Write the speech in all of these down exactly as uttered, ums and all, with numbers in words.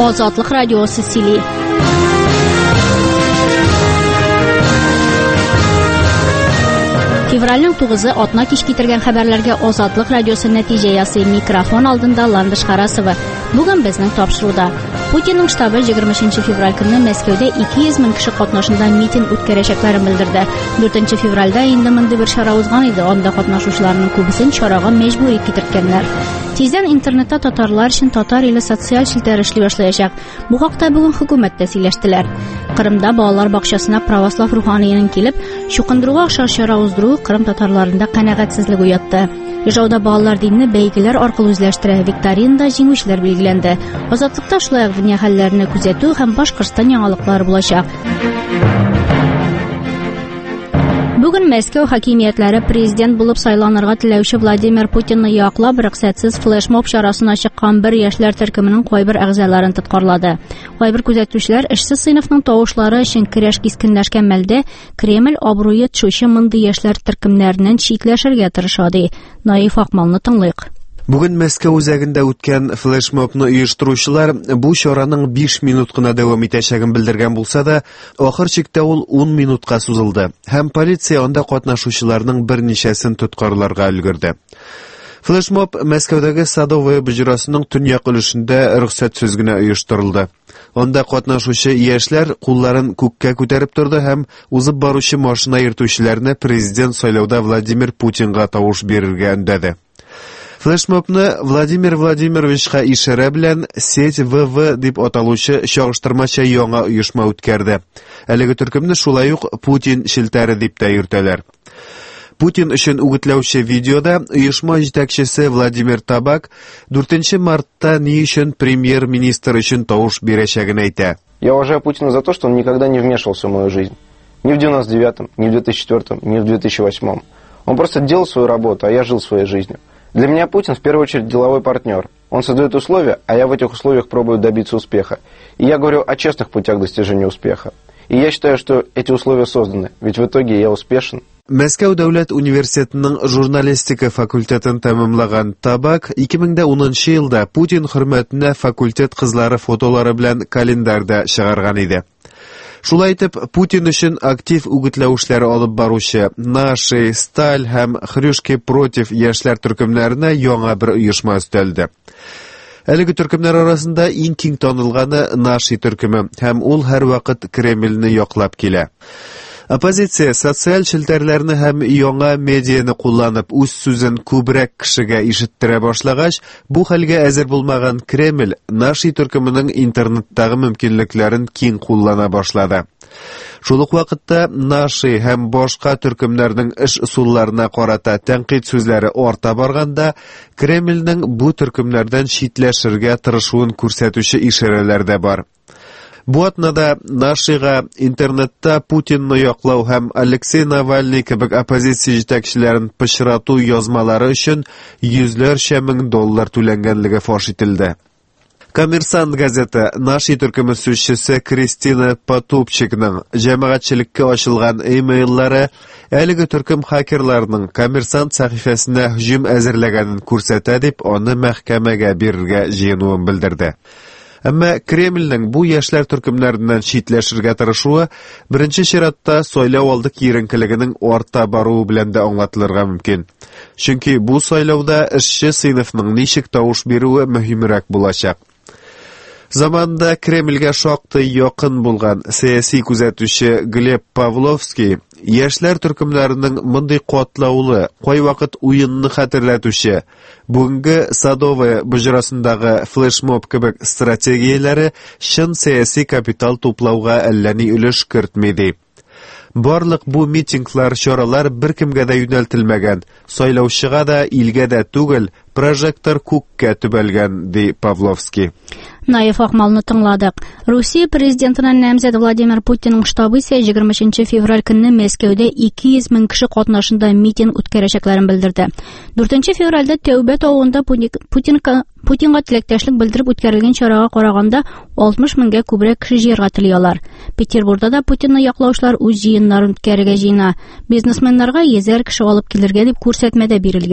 Ozodlik radiosi Sili. Fevralning to'qqizi otna kish ketirgan xabarlarga Ozodlik radiosi natija yasay mikrofon oldinda Landish Qarasova. Bugun bizning topshiruvda Putinning shtabi yigirmanchi fevral kuni Moskvada ikki yuz ming kishi qatnashida miting o'tkazishlarini bildirdi. to'rtinchi fevralda endi mindi bir shara o'zgan edi. Onda qatnashuvchilarning ko'pisi choraga majburiy ketirganlar. Tezdan internetda tatarlar uchun tatar ili sotsial shiltlar ishli boshlayacak. Bu haqda bugun hukumatda сөйләштеләр. Qrimda bolalar bog'chasına pravoslav ruhoniyning kelib, shuqindiruga o'xshash shara uzdiruvi Qrim tatarlarida qanoatsizlik uyatdi. Ijovda bolalar dinini belgilar orqali o'zlashtira, viktorinada jinguvchilar belgilandi. Ozodlikda shulay dunyo hallarini kuzatuv ham Boshqirdiston yangiliklar bo'lacak. Bugun Moskva hokimiyatlari prezident bo'lib saylanırga tilovchi Vladimir Putinni yoqlab ruxsatsiz flashmob sharasini chiqqan bir yoshlar turkumining qo'y bir a'zolarini tadqirladi. Qo'y bir kuzatuvchilar ishsiz sinfning tovushlari uchun kurash keskinlashgan malda Kreml obro'yi tushuvchi mindi yoshlar turkumlaridan chetlashirga tirishadi. Naif Aqmalni tinglaylik. Bugun Moskva o'zagida o'tgan flashmobni uyushtiruvchilar bu choraning besh minutgina davom etishagini bildirgan bo'lsa-da, oxir chekda ul o'n minutga suzildi. Ham politsiya onda qatnashuvchilarning bir nechasini tutqarlarga ulgurdi. Flashmob Moskvadagi Sadovoy bujrasining tunyoq ulushida ruxsatsizgina uyushtirildi. Onda qatnashuvchi yoshlar qo'llarini ko'kka ko'tarib turdi ham o'zib boruvchi mashina yirtuvchilarni prezident saylovda Vladimir Putinga tovush berishga undadi. Flashmobni Vladimir Vladimirovichga ishora bilan Set V V deb ataluvchi shog'ishtirmacha yangi uyushma o'tkardi. Haligi turkumni shulay uq Putin shiltari deb tayyortalar. Putin uchun o'gitlovchi videoda uyushma yetakchisi Vladimir Tabak to'rtinchi martda ni uchun premyer ministr uchun tovush berishagini aytadi. Я уважаю Путина за то, что он никогда не вмешивался в мою жизнь. Ни в девяносто девятом, ни в две тысячи четвёртом, ни в две тысячи восьмом. Он просто делал свою работу, а я жил своей жизнью. Для меня Путин в первую очередь деловой партнер. Он создает условия, а я в этих условиях пробую добиться успеха. И я говорю о честных путях достижения успеха. И я считаю, что эти условия созданы, ведь в итоге я успешен. Moskva davlat universitetining jurnalistika fakultetini tamomlagan Tabak ikki ming o'ninchi yilda Putin hurmatini fakultet qizlari fotolari bilan kalendarda chiqargan edi. Shulay etib, Putin uchun aktiv o'gitlovchilar olib boruvchi Nashi, Stal ham Xryushki protiv yoshlar turkumlarini yangi bir uyushma ustaldi. Haligi turkumlar orasida eng keng tanilgani Nashi turkumi ham ul har vaqt Kremlni yoqlab keladi. Oppozitsiya sotsial shiltarlarni ham yangi mediani qo'llanib o'z so'zini ko'proq kishiga eshittira boshlagach, bu holga hozir bo'lmagan Kreml Nashi turkumining internetdagi mumkinliklarini keng qo'llana boshladi. Shuluq vaqtda Nashi ham boshqa turkumlarning ish usullarini qarata tanqid so'zlari orta borganda, Kremlning bu turkumlardan chetlashirga tirishuvini ko'rsatuvchi ishoralarda bor. Bu atnada Nashiga internetda Putinni yoqlov ham Aleksey Navalniy kabi oppozitsiya yetakchilarini pishiratuv yozmalari uchun yuzlarcha ming dollar to'langanligi fosh etildi. Kommersant gazeta Nashi turkumi so'zchisi Kristina Potupchikning jamoatchilikka ochilgan e-maillari haligi turkum hakerlarning Kommersant sahifasida hujum azirlaganini ko'rsatadi deb uni mahkamaga berishga jinuini bildirdi. Ammo Kremlning bu yoshlar turkumlaridan chetlashirga tirishuvi birinchi sharatda saylov oldi keyrinkiligining orta boruvi bilan da anglatilirga mumkin. Chunki bu saylovda ishchi sinfning nechik tovush beruvi muhimroq bo'lacak. Zamanında Kremlga shoqti yaqin bo'lgan siyosiy kuzatuvchi Gleb Pavlovskiy yoshlar turkumlarining bunday qotlovli, qo'y vaqt o'yinni xatirlatuvchi bugungi Sadovoy bujrasindagi flashmob kabi strategiyalari shin siyosiy kapital to'plovga allani ulush kiritmaydi. Barliq bu mitinglar, choralar bir kimga da yo'naltilmagan, saylovchiga da, ilga da tugil, projektor ko'kka tubalgan, de Pavlovskiy. Naif Aqmalni tingladik. Rossiya prezidentining namzadi Vladimir Putinning shtabi esa yigirmanchi fevral kuni Moskvada ikki yuz ming kishi qatnashida miting o'tkazishlarini bildirdi. to'rtinchi fevralda Tevba tog'ida Putin Putinga tilakdoshlik bildirib o'tkazilgan choraga qaraganda oltmish mingga ko'proq kishi yig'ildilar. Peterburgda Putinni yoqlovchilar o'z jiyinlarini o'tkazishga jina biznesmenlarga yezer kishi olib kelirga deb ko'rsatmada berilgan.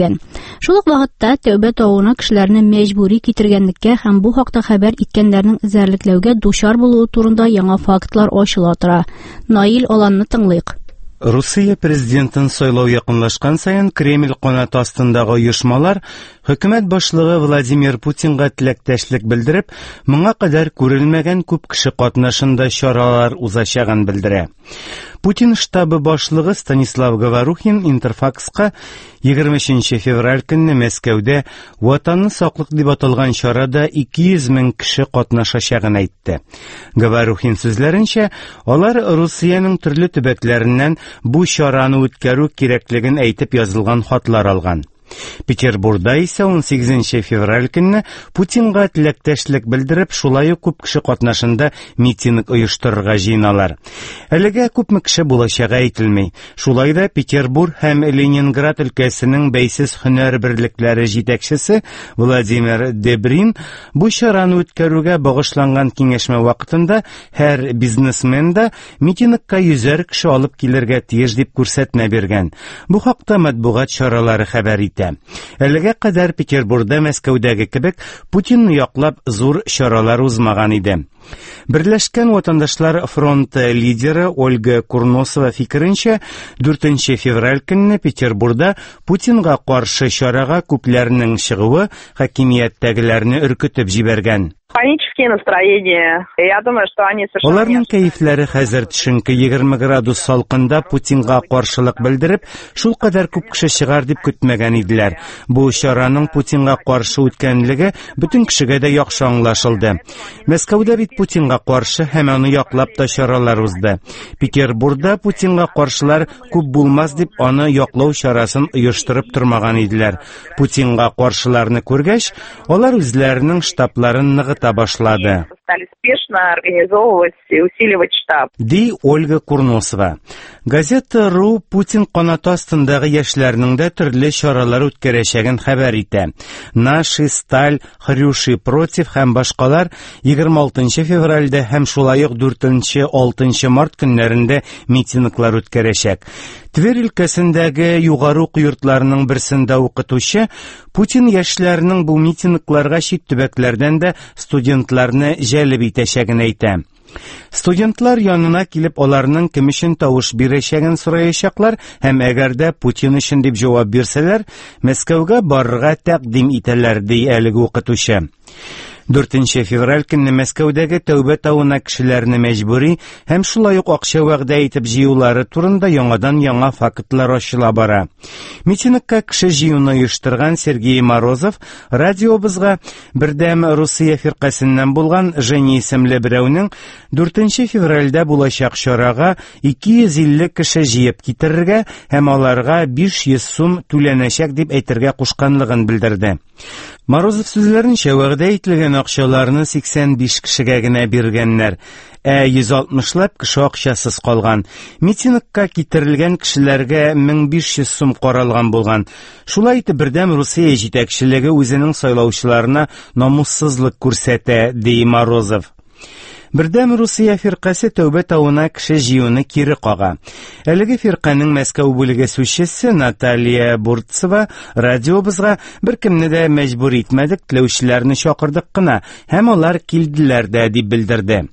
Шул ук вакытта Тәүбә тавына кешеләрне мәҗбүри китергәнлеккә һәм бу хакта хәбәр иткәннәрнең эзәрлекләүгә дучар булуы турында яңа фактлар ачыла тора. Наил Аланны тыңлыйк. Русия президентын сайлау якынлашкан сайын Кремль канаты астындагы оешмалар хөкүмәт башлыгы Владимир Путинга теләктәшлек белдереп, моңа кадәр күрелмәгән күп кеше катнашында чаралар узачагын белдерә. Путин штабы башлыгы Станислав Говорухин Интерфакска егерме өченче февраль көнне Мәскәүдә ватанны саклык дип аталган чарада ике йөз мең кеше катнашачагын әйтте. Говорухин сүзләренчә, алар Русиянең төрле төбәкләреннән бу чараны үткәрү кирәклеген әйтеп язылган хатлар алган. Петербургда исә он сигезенче февраль көнне Путинга теләктәшлек белдереп, шулай ук күп кеше катнашында митинг оештырырга җыеналар. Әлегә күпме кеше булачагы әйтелми. Шулай да Петербург һәм Ленинград өлкәсенең бәйсез һөнәр берлекләре җитәкчесе Владимир Дебрин бу чараны үткәрүгә багышланган киңәшмә вакытында һәр бизнесмен да митингка йөзәр кеше алып килергә тиеш дип күрсәтмә биргән. Бу хакта матбугат чаралары хәбәр итә. Әлегә кадәр Петербургда Мәскәүдәге кебек Путинны яклап зур чаралар узмаган иде. Берләшкән ватандашлар фронты лидеры Ольга Курносова фикеренчә, дүртенче февраль көнне Петербургда Путинга каршы чарага күпләрнең чыгуы хакимияттәгеләрне өркетеп җибәргән. Панические настроения. Я думаю, что они совершенно... Аларның кәефләре хәзер төшенке егерме градус салкында Путинга каршылык белдереп, шул кадәр күп кеше чыгар дип көтмәгән иделәр. Бу чараның Путинга каршы үткәнлеге бөтен кешегә дә яхшы аңлашылды. Мәскәүдә бит Путинга каршы һәм аны яклап та чаралар узды. Петербургда Путинга каршылар күп булмас дип аны яклау чарасын оештырып тормаган иделәр. Путинга каршыларны күргәч, алар үзләренең штабларын ныгыта башлады. Стали спешно организовывать и усиливать штаб. Ди Ольга Курносова. Газета РУ Путин канаты астындагы яшьләрнең дә төрле чаралар үткәрәчәген хәбәр итә. Наши, Сталь, Хрюши против һәм башкалар егерме алтынчы февральдә һәм шулай ук дүртенче-алтынчы март көннәрендә митинглар үткәрәчәк. Тверь өлкәсендәге югары уку йортларының берсендә укытучы Путин яшьләрнең бу митингларга чит төбәкләрдән дә студентларны җәлеп итәчәген әйтә. Студентлар янына килеп аларның кем өчен тавыш бирәчәген сораячаклар һәм әгәр дә Путин өчен дип җавап бирсәләр, Мәскәүгә барырга тәкъдим итәләр, ди әлеге укытучы. дүртенче февраль көнне Мәскәүдәге Тәүбә тавына кешеләрне мәҗбүри һәм шулай ук акча вәгъдә итеп җыюлары турында яңадан яңа фактлар ачыла бара. Митингка кеше җыюны оештырган Сергей Морозов радиобызга бердәм Русия фиркасыннан булган Женя исемле берәүнең дүртенче февральдә булачак чарага ике йөз илле кеше җыеп китерергә һәм аларга биш йөз сум түләнәчәк дип әйтергә кушканлыгын белдерде. Морозов сүзләренчә, вәгъдә ителгән акчаларны сиксән биш кешегә генә биргәннәр, ә йөз алтмышлап кеше акчасыз калган. Митингка китерелгән кешеләргә мең биш йөз сум каралган булган. Шулай итеп, бердәм Русия җитәкчелеге үзенең сайлаучыларына намуссызлык күрсәтә, ди Морозов. Бердәм Русия фиркасы Тәүбә тавына кеше җыюны кире кага. Әлеге фирканың Мәскәү бүлеге сүзчесе Наталья Бурцева радиобызга беркемне дә мәҗбүр итмәдек, теләүчеләрне чакырдык кына, һәм алар килделәр дә дип белдерде.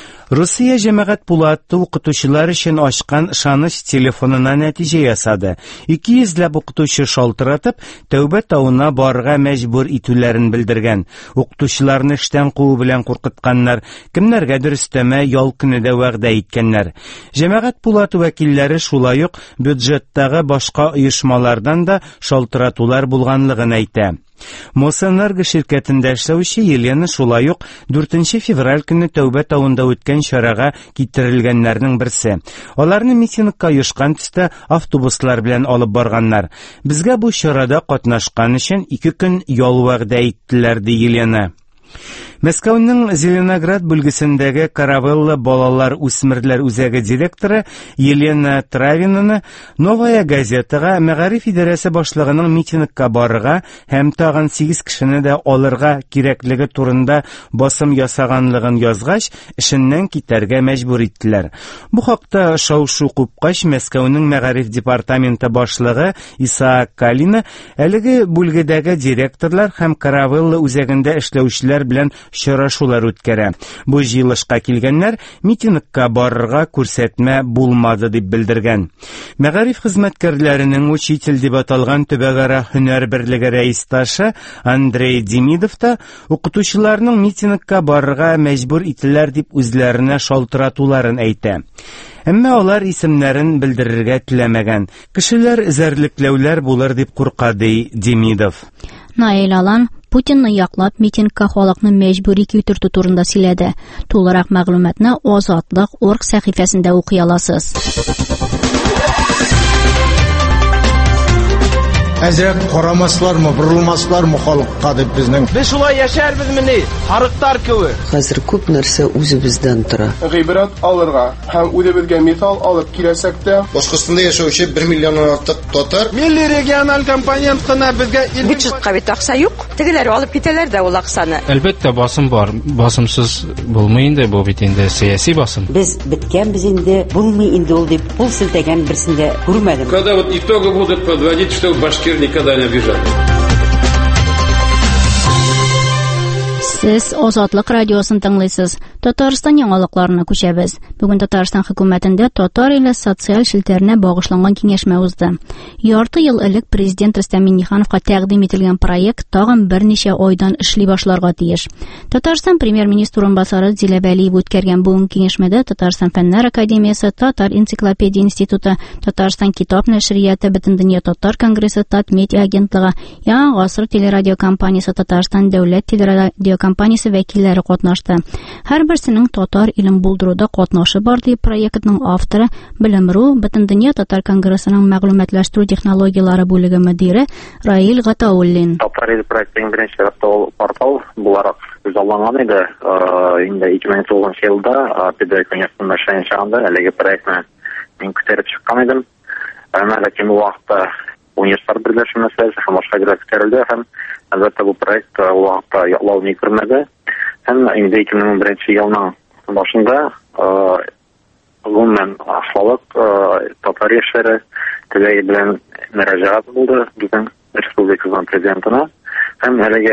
Русия җәмәгать Пулатты укытучылар өчен ачкан ышаныч телефонына нәтиҗә ясады. ике йөзләп укытучы шалтыратып, Тәүбә тавына барырга мәҗбүр итүләрен белдергән. Укытучыларны эштән куу белән куркытканнар, кемнәргәдер өстәмә ял көне дә вәгъдә иткәннәр. Җәмәгать Пулаты вәкилләре шулай ук бюджеттагы башка оешмалардан да шалтыратулар булганлыгын әйтә. Мосэнерго ширкәтендә эшләүче Елена шулай ук дүртенче февраль көнне Тәүбә тавында үткән чарага китерелгәннәрнең берсе. Аларны митингка оешкан төстә автобуслар белән алып барганнар. Безгә бу чарада катнашкан өчен ике көн ял вәгъдә иттеләр, ди Елена. Мәскәүнең Зеленоград бүлгесендәге Каравелла балалар үсмерләр үзәге директоры Елена Травинаны Новая газетага мәгариф идарәсе башлыгының митингка барырга һәм тагын сигез кешене дә алырга кирәклеге турында басым ясаганлыгын язгач, эшеннән китәргә мәҗбүр иттеләр. Бу хакта шау-шу купкач, Мәскәүнең мәгариф департаменты башлыгы Исаак Калина әлеге бүлгедәге директорлар һәм Каравелла үзәгендә эшләүчеләр белән чарашулар үткәрә. Бу җыелышка килгәннәр митингка барырга күрсәтмә булмады дип белдергән. Мәгариф хезмәткәрләренең учитель дип аталган төбәгара һөнәр берлеге рәисташы Андрей Демидов та укытучыларның митингка барырга мәҗбүр ителәр дип үзләренә шалтыратуларын әйтә. Әмма алар исемнәрен белдерергә теләмәгән. Кешеләр зәрлекләүләр булыр дип курка, ди Демидов. Наил Алан Путинны яклап митингка халыкны мәҗбүри китертү турында сөйләде. Тулырак мәгълүматны Азатлык орг сәхифәсендә укый аласыз. Әзрәк карамаслармы, бурылмаслармы халыкка дип безнең. Без шулай яшәрбез мени, харыктар кеби. Хәзер күп нәрсә үзебездән тора. Гыйбрат алырга һәм үзебезгә мисал алып киләсәк тә, Башкортстанда яшәүче бер миллионнан артык татар Милли региональ компонент кына безгә бюджетка бит акча юк. Тегеләр алып китәләр дә ул акчаны. Әлбәттә басым бар. Басымсыз булмый инде, бу бит инде сиясәт басым. Без биткән без инде булмый инде ул дип кул селтәгән берсендә күрмәдем. Когда вот итоги будут подводить, что башкир никогда не обижали. Сез Азатлык радиосын тыңлыйсыз. Татарстан яңалыкларына күчәбез. Бүген Татарстан хөкүмәтендә татар иле социаль шелтәренә багышланган киңәшмә узды. Ярты ел элек президент Рөстәм Миңнехановка тәкъдим ителгән проект тагын берничә айдан эшли башларга тиеш. Татарстан премьер-министр урынбасары Зилә Бәлиев үткәргән бүген киңәшмәдә Татарстан фәннәр академиясе, Татар энциклопедия институты, Татарстан китап нәшрияты, Бөтендөнья татар конгрессы, Тат медиа агентлыгы, Яңа гасыр телерадио компаниясе, Татарстан дәүләт телерадио компаниясе вәкилләре катнашты. Һәрберсенең татар илен булдыруда катнашы бар дип проектның авторы Белемру Бөтендөнья татар конгрессының мәгълүматлаштыру технологиялары бүлеге мөдире Раил Гатауллин. Татар ил проектының беренче портал буларак күзалланган иде. Инде ике мең тугызынчы елда педагог университетында эшләгәндә әлеге проектны мин күтәреп чыккан идем. Әмма ләкин ул вакытта университет берләшмә мәсьәләсе һәм башка график күтәрелде һәм әлбәттә бу проект ул вакытта яклау ни күрмәде. Һәм инде ике мең унберенче елның башында гомумән халык татар яшьләре теләге белән мөрәҗәгать булды безнең республикабызның президентына. Һәм әлеге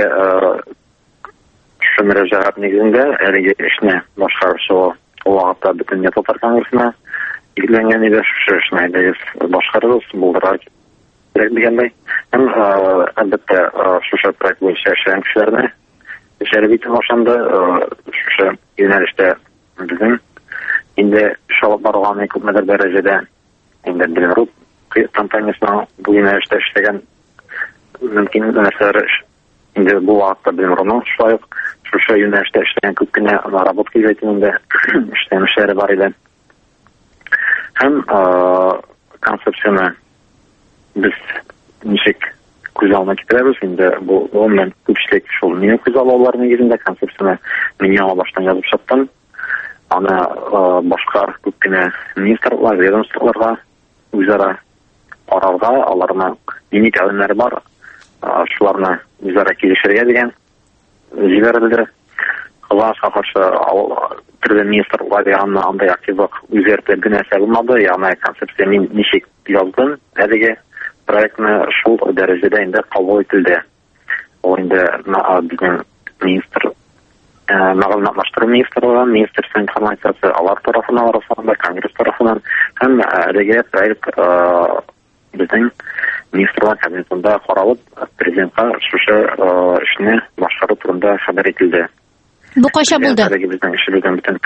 шу мөрәҗәгать нигезендә әлеге эшне башкаручы ул вакытта Бөтендөнья татар конгрессына илгәнгән иде. Шу эшне башкарырыз, булдырырга кирәк дигәндәй. Һәм әлбәттә шушы проект буенча эшләгән кешеләрне Җәрбит башланды. Шушы юнәлештә безнең инде шалып барган күпмедер дәрәҗәдә инде Белемру компаниясының бу юнәлештә эшләгән мөмкин нәрсәләр инде бу вакытта Белемруның шулай ук шушы юнәлештә эшләгән күп кенә наработка җәйтендә эшләмешләре бар иде. Һәм концепцияны без ничек күз алдына китерәбез инде бу гомумән күпчелек шул мине күз алулар нигезендә концепцияны мин яңа баштан язып чыктым. Аны башка күп кенә министрлыклар, ведомстволарга үзара карарга, аларның дини тәлимнәре бар. Шуларны үзара килешергә дигән җибәрелде. Кызганычка каршы төрле министрлыклар янына андай активлык үзгәртеп генә булмады. Ягъни концепция мин ничек яздым, әлеге проектны шул дәрәҗәдә инде кабул ителде. Ул инде безнең министр, мәгълүматлаштыру министрлыгы, министрлык информациясе алар тарафыннан арасында, конгресс тарафыннан һәм әлеге проект безнең министрлык кабинетында каралып, президентка шушы эшне башкару турында хәбәр ителде. Бу кайчан булды? Әлеге безнең эшләгән бөтен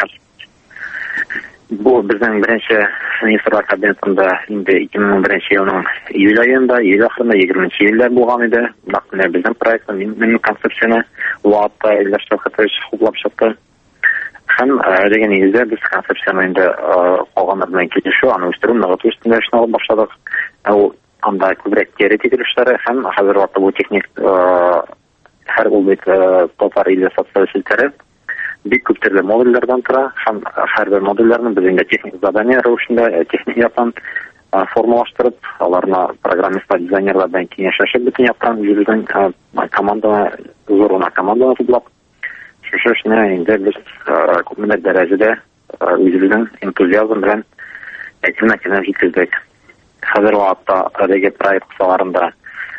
Бу безнең беренче министрлык кабинетында инде ике мең унберенче елның июль аенда, июль ахырында егерменче июльдә булган иде. Менә безнең проектны, минем концепцияны вакытта Илдар Хәтәч хуплап чыкты. Һәм әлеге нигездә без концепцияны инде калганнар белән килешү, аны үстерү, ныгыту өстендә эшне алып башладык. Ул анда күбрәк теоретик эшләре һәм хәзер вакытта бу техник шәһәр ул бит татар иле социаль челтәре бик күп төрле модульләрдән тора һәм һәрбер модульләрне без инде техник задание рәвешендә техник яктан формалаштырып, аларны программистлар, дизайнерлар белән киңәшләшеп бөтен яктан үзебезнең команданы, зур гына команданы туплап, шушы эшне инде без күпмедер дәрәҗәдә үзебезнең энтузиазм белән әкрен-әкрен җиткердек. Хәзер вакытта әлеге проект кысаларында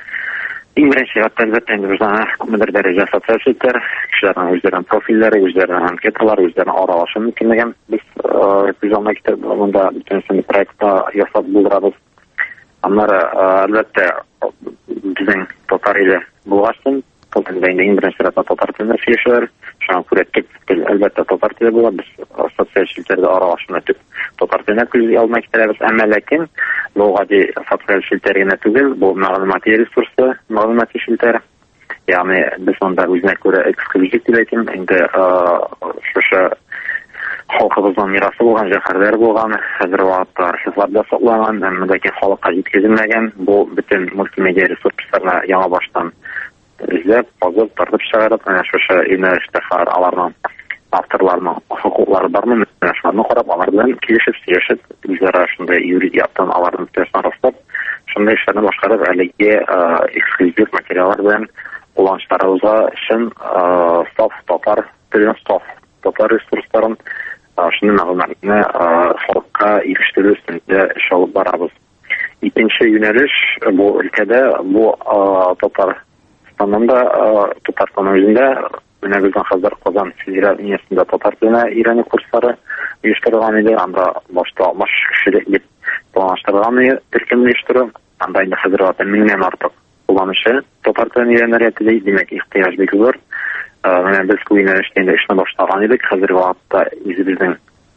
иң беренче вакытта әлбәттә инде без аны күпмедер дәрәҗә социаль челтәр, кешеләрнең үзләренең профильләре, үзләренең анкеталары, үзләренең аралашу мөмкинлеген без күзаллана китереп монда бөтенсен проектта ясап булдырабыз. Аннары әлбәттә безнең татар иле булгачтан, татар инде иң беренче рәттә татар телендә сөйләшәләр. Шуңа күрә төп тел әлбәттә татар теле була. Без социаль челтәрдә аралашуны төп татар теленә күз алмай китерәбез. Әмма ләкин бу гади социаль челтәр генә түгел, бу мәгълүмати ресурсы, мәгълүмати челтәр. Ягъни без монда үзенә күрә эксклюзив дип әйтим, инде шушы халкыбызның мирасы булган, җәһәрләр булган, хәзер вакытта архивларда сакланган, әмма ләкин халыкка җиткезелмәгән бу бөтен мультимедиа ресурсларны яңа баштан эзләп, казып, тартып чыгарып, менә шушы юнәлештә аларның авторларның хокуклары бармы, менә шуларны карап, алар белән килешеп, сөйләшеп, үзара шундай юридик яктан аларның тәсән раслап, шундай эшләрне башкарып, әлеге эксклюзив материаллар белән кулланучыларыбызга өчен саф татар телен, саф татар ресурсларын, шундый мәгълүматны халыкка ирештерү өстендә эш алып барабыз. Икенче юнәлеш бу өлкәдә, бу татар станында, Татарстан үзендә менә безнең хәзер Казан федераль университетында татар теленә өйрәнү курслары оештырылган иде. Анда башта алтмыш кешелек дип планлаштырылган төркем оештыру. Анда инде хәзер вакытта меңнән артык кулланучы татар телен өйрәнергә тели, димәк ихтыяҗ бик зур. Менә без бу юнәлештә инде эшне башлаган идек. Хәзер вакытта үзебезнең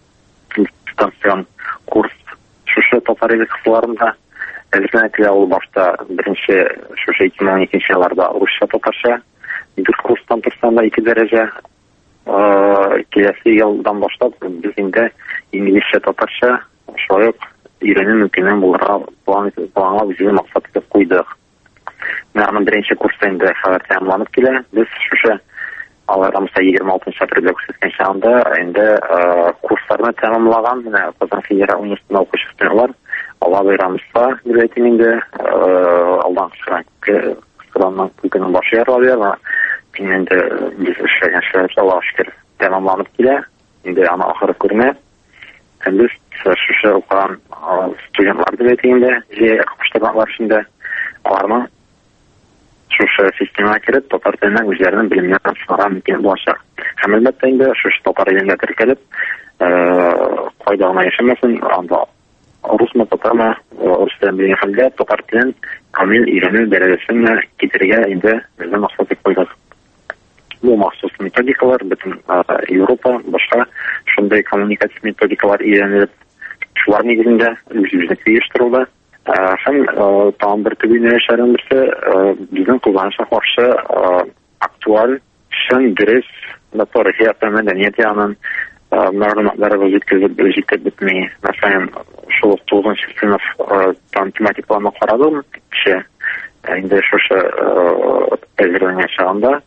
дистанцион курс шушы татар иле кысаларында Әлбәттә, ул башта беренче шушы ике мең уникенче елларда русча татарча дүрт курстан торсам да ике дәрәҗә киләсе елдан башлап без инде инглизчә татарча шулай ук өйрәнү мөмкинлеген булырга планга үзебез максат итеп куйдык. Менә беренче курста инде хәзер тәмамланып килә. Без шушы аларымызда егерме алтынчы апрельдә күрсәткән чагында инде курсларны тәмамлаган, менә Казан федераль университетында укучы студентлар Алла bayramımızda üretim indi aldan kısırandan ülkenin başı yer alıyor ama şimdi biz işleyen şeyler Allah'a şükür tamamlanıp gile indi ana ahırı kurma hem biz şu şey okuyan studentlar üretim indi je akıştırmalar şimdi varma şu şey sisteme girip Tatar dilinden üzerinden bilimlerden sonra mümkün bulaşacak. Hem elbette indi şu şey Tatar dilinde terkelip koydağına yaşamasın anda Rusma tatarma, Rus'tan bir halde Tatar tilin kamil öğrenme derecesine getirge indi bizden maksat etip koyduk. Bu mahsus metodikalar bütün Avrupa başka şunday kommunikatif metodikalar öğrenilip şular negizinde yüzüzlük değiştirildi. Hem tam bir tübüne yaşarın birisi bizim kullanışa karşı aktual şun dürüst ve tarihi ve medeniyet yanın мәгълүматлары җиткезеп җиткезеп бетми. Мәсәлән, шул тугызынчы сыйныф там тематикаларны карадым. Кеше инде шушы әзерләнгән чагында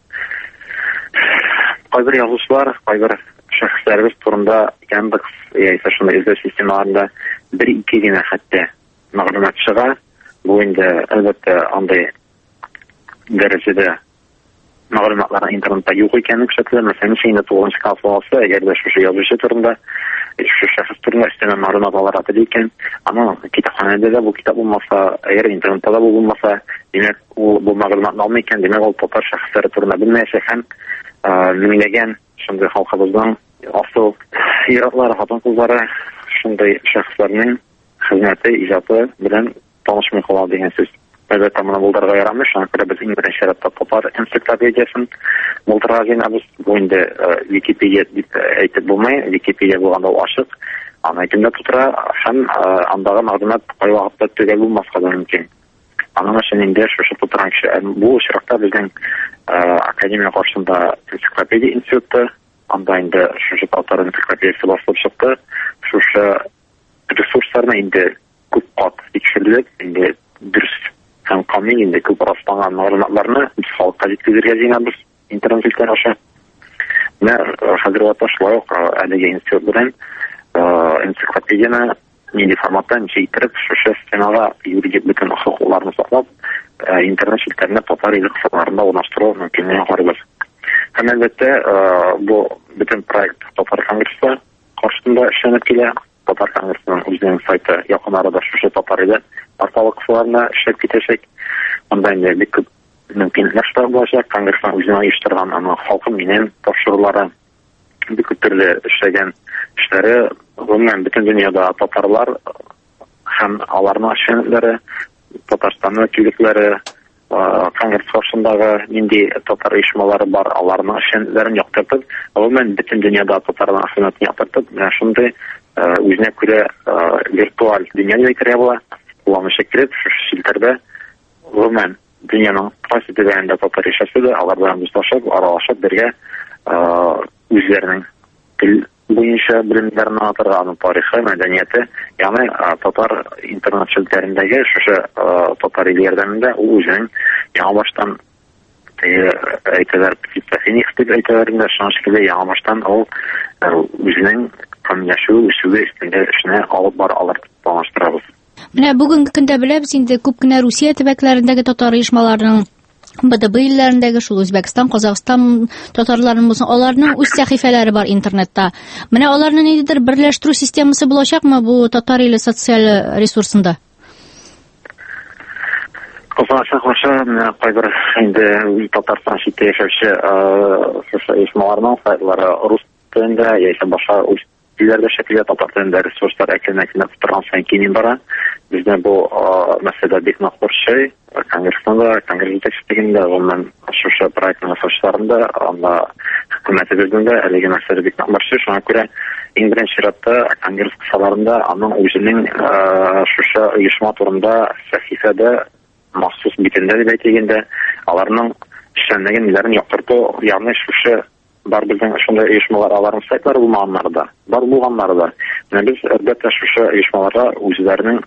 кайбер язучылар, кайбер шәхесләребез турында Яндекс яисә шундый эзләү системаларында бер-ике генә хәтта мәгълүмат чыга. Бу инде әлбәттә андай дәрәҗәдә мәгълүматлар интернетта юк икәнен күрсәтелә. Мәсәлән, инде тугызынчы класс баласы, әгәр дә шушы язучы турында, шушы шәхес турында өстәмә мәгълүмат алырга тели икән, аны китапханәдә дә бу китап булмаса, әгәр интернетта да бу булмаса, димәк, ул бу мәгълүматны алмый икән, димәк, ул татар шәхесләре турында белмәячәк һәм меңләгән шундый халкыбызның асыл иратлары, хатын-кызлары шундый шәхесләрнең хезмәте, иҗаты белән танышмый кала дигән сүз. Әлбәттә, моны булдырырга ярамый. Шуңа күрә без иң беренче рәттә татар энциклопедиясын булдырырга җыенабыз. Бу инде Википедия дип әйтеп булмый. Википедия булганда ул ачык. Аны әйтүдә тутыра һәм андагы мәгълүмат кай вакытта төгәл булмаска да мөмкин. Аның өчен инде шушы тутырган кеше бу очракта безнең академия каршында энциклопедия институты, анда инде шушы татар энциклопедиясе башлап чыкты. Шушы ресурсларны инде күп кат тикшерелеп, инде дөрес һәм камил инде күп расланган мәгълүматларны без халыкка җиткезергә җыенабыз интернет аша. Менә хәзер вакытта шулай ук әлеге институт белән энциклопедияны нинди форматта җыйтырып, шушы стенага юридик бөтен хокукларны саклап, интернет челтәренә татар иле кысаларында урнаштыру мөмкинлеген карыйбыз. Һәм әлбәттә, бу бөтен проект Татар конгрессы каршысында эшләнеп килә. Татар конгрессының үзенең сайты якын арада шушы татар иле порталы кысаларына эшләп китәчәк. Анда инде бик күп мөмкинлекләр булачак. Конгрессның үзенең оештырган аны халкым минем тапшырулары, бик күп төрле эшләгән эшләре, гомумән бөтен дөньяда татарлар һәм аларның эшчәнлекләре, Татарстанның килекләре, конгресс каршындагы нинди татар оешмалары бар, аларның эшчәнлекләрен яктыртып, гомумән бөтен дөньяда татарларның хезмәтен яктыртып, менә шундый үзенә күрә виртуаль дөнья дип әйтергә була. Кулланучы кирәк шушы челтәрдә гомумән дөньяның кайсы төбәгендә татар яшәсә дә, алар белән дуслашып, аралашып бергә үзләренең тел буенча белемнәрне атырга, аның тарихы, мәдәнияте, ягъни татар интернет челтәрендәге шушы татар ил ярдәмендә ул үзенең яңа баштан әйтәләр, фитофеник дип әйтәләр, шуңа шикелле яңа баштан ул үзенең камилләшү, үсүе өстендә эшне алып бара алыр дип планлаштырабыз. Менә бүгенге көндә беләбез инде күп кенә Русия төбәкләрендәге татар оешмаларының, Б Д Б илләрендәге, шул Үзбәкстан, Казакстан татарларының булсын, аларның үз сәхифәләре бар интернетта. Менә аларның ниндидер берләштерү системасы булачакмы бу татар иле социаль ресурсында? Казакстан хаша, менә кайбер инде Татарстан читтә яшәүче оешмаларның сайтлары рус телендә яисә башка үз илләрдә шәкелле татар телендә ресурслар әкелмәкне торган саен киң бара. Бездә бу мәсьәлә бик нык борчый. Конгрессында, конгресс җитәкчелегендә, гомумән шушы проектның асасларында, анда хөкүмәтебезнең дә әлеге мәсьәлә бик нык борчый. Шуңа күрә иң беренче чиратта конгресс кысаларында аның үзенең шушы оешма турында сәхифәдә махсус битендә дип әйтелгәндә, аларның эшләнмәгән илләрен яктырту, ягъни шушы бар безнең шундай оешмалар, аларның сайтлары булмаганнары да, бар булганнары да. Менә без әлбәттә шушы оешмаларга үзләренең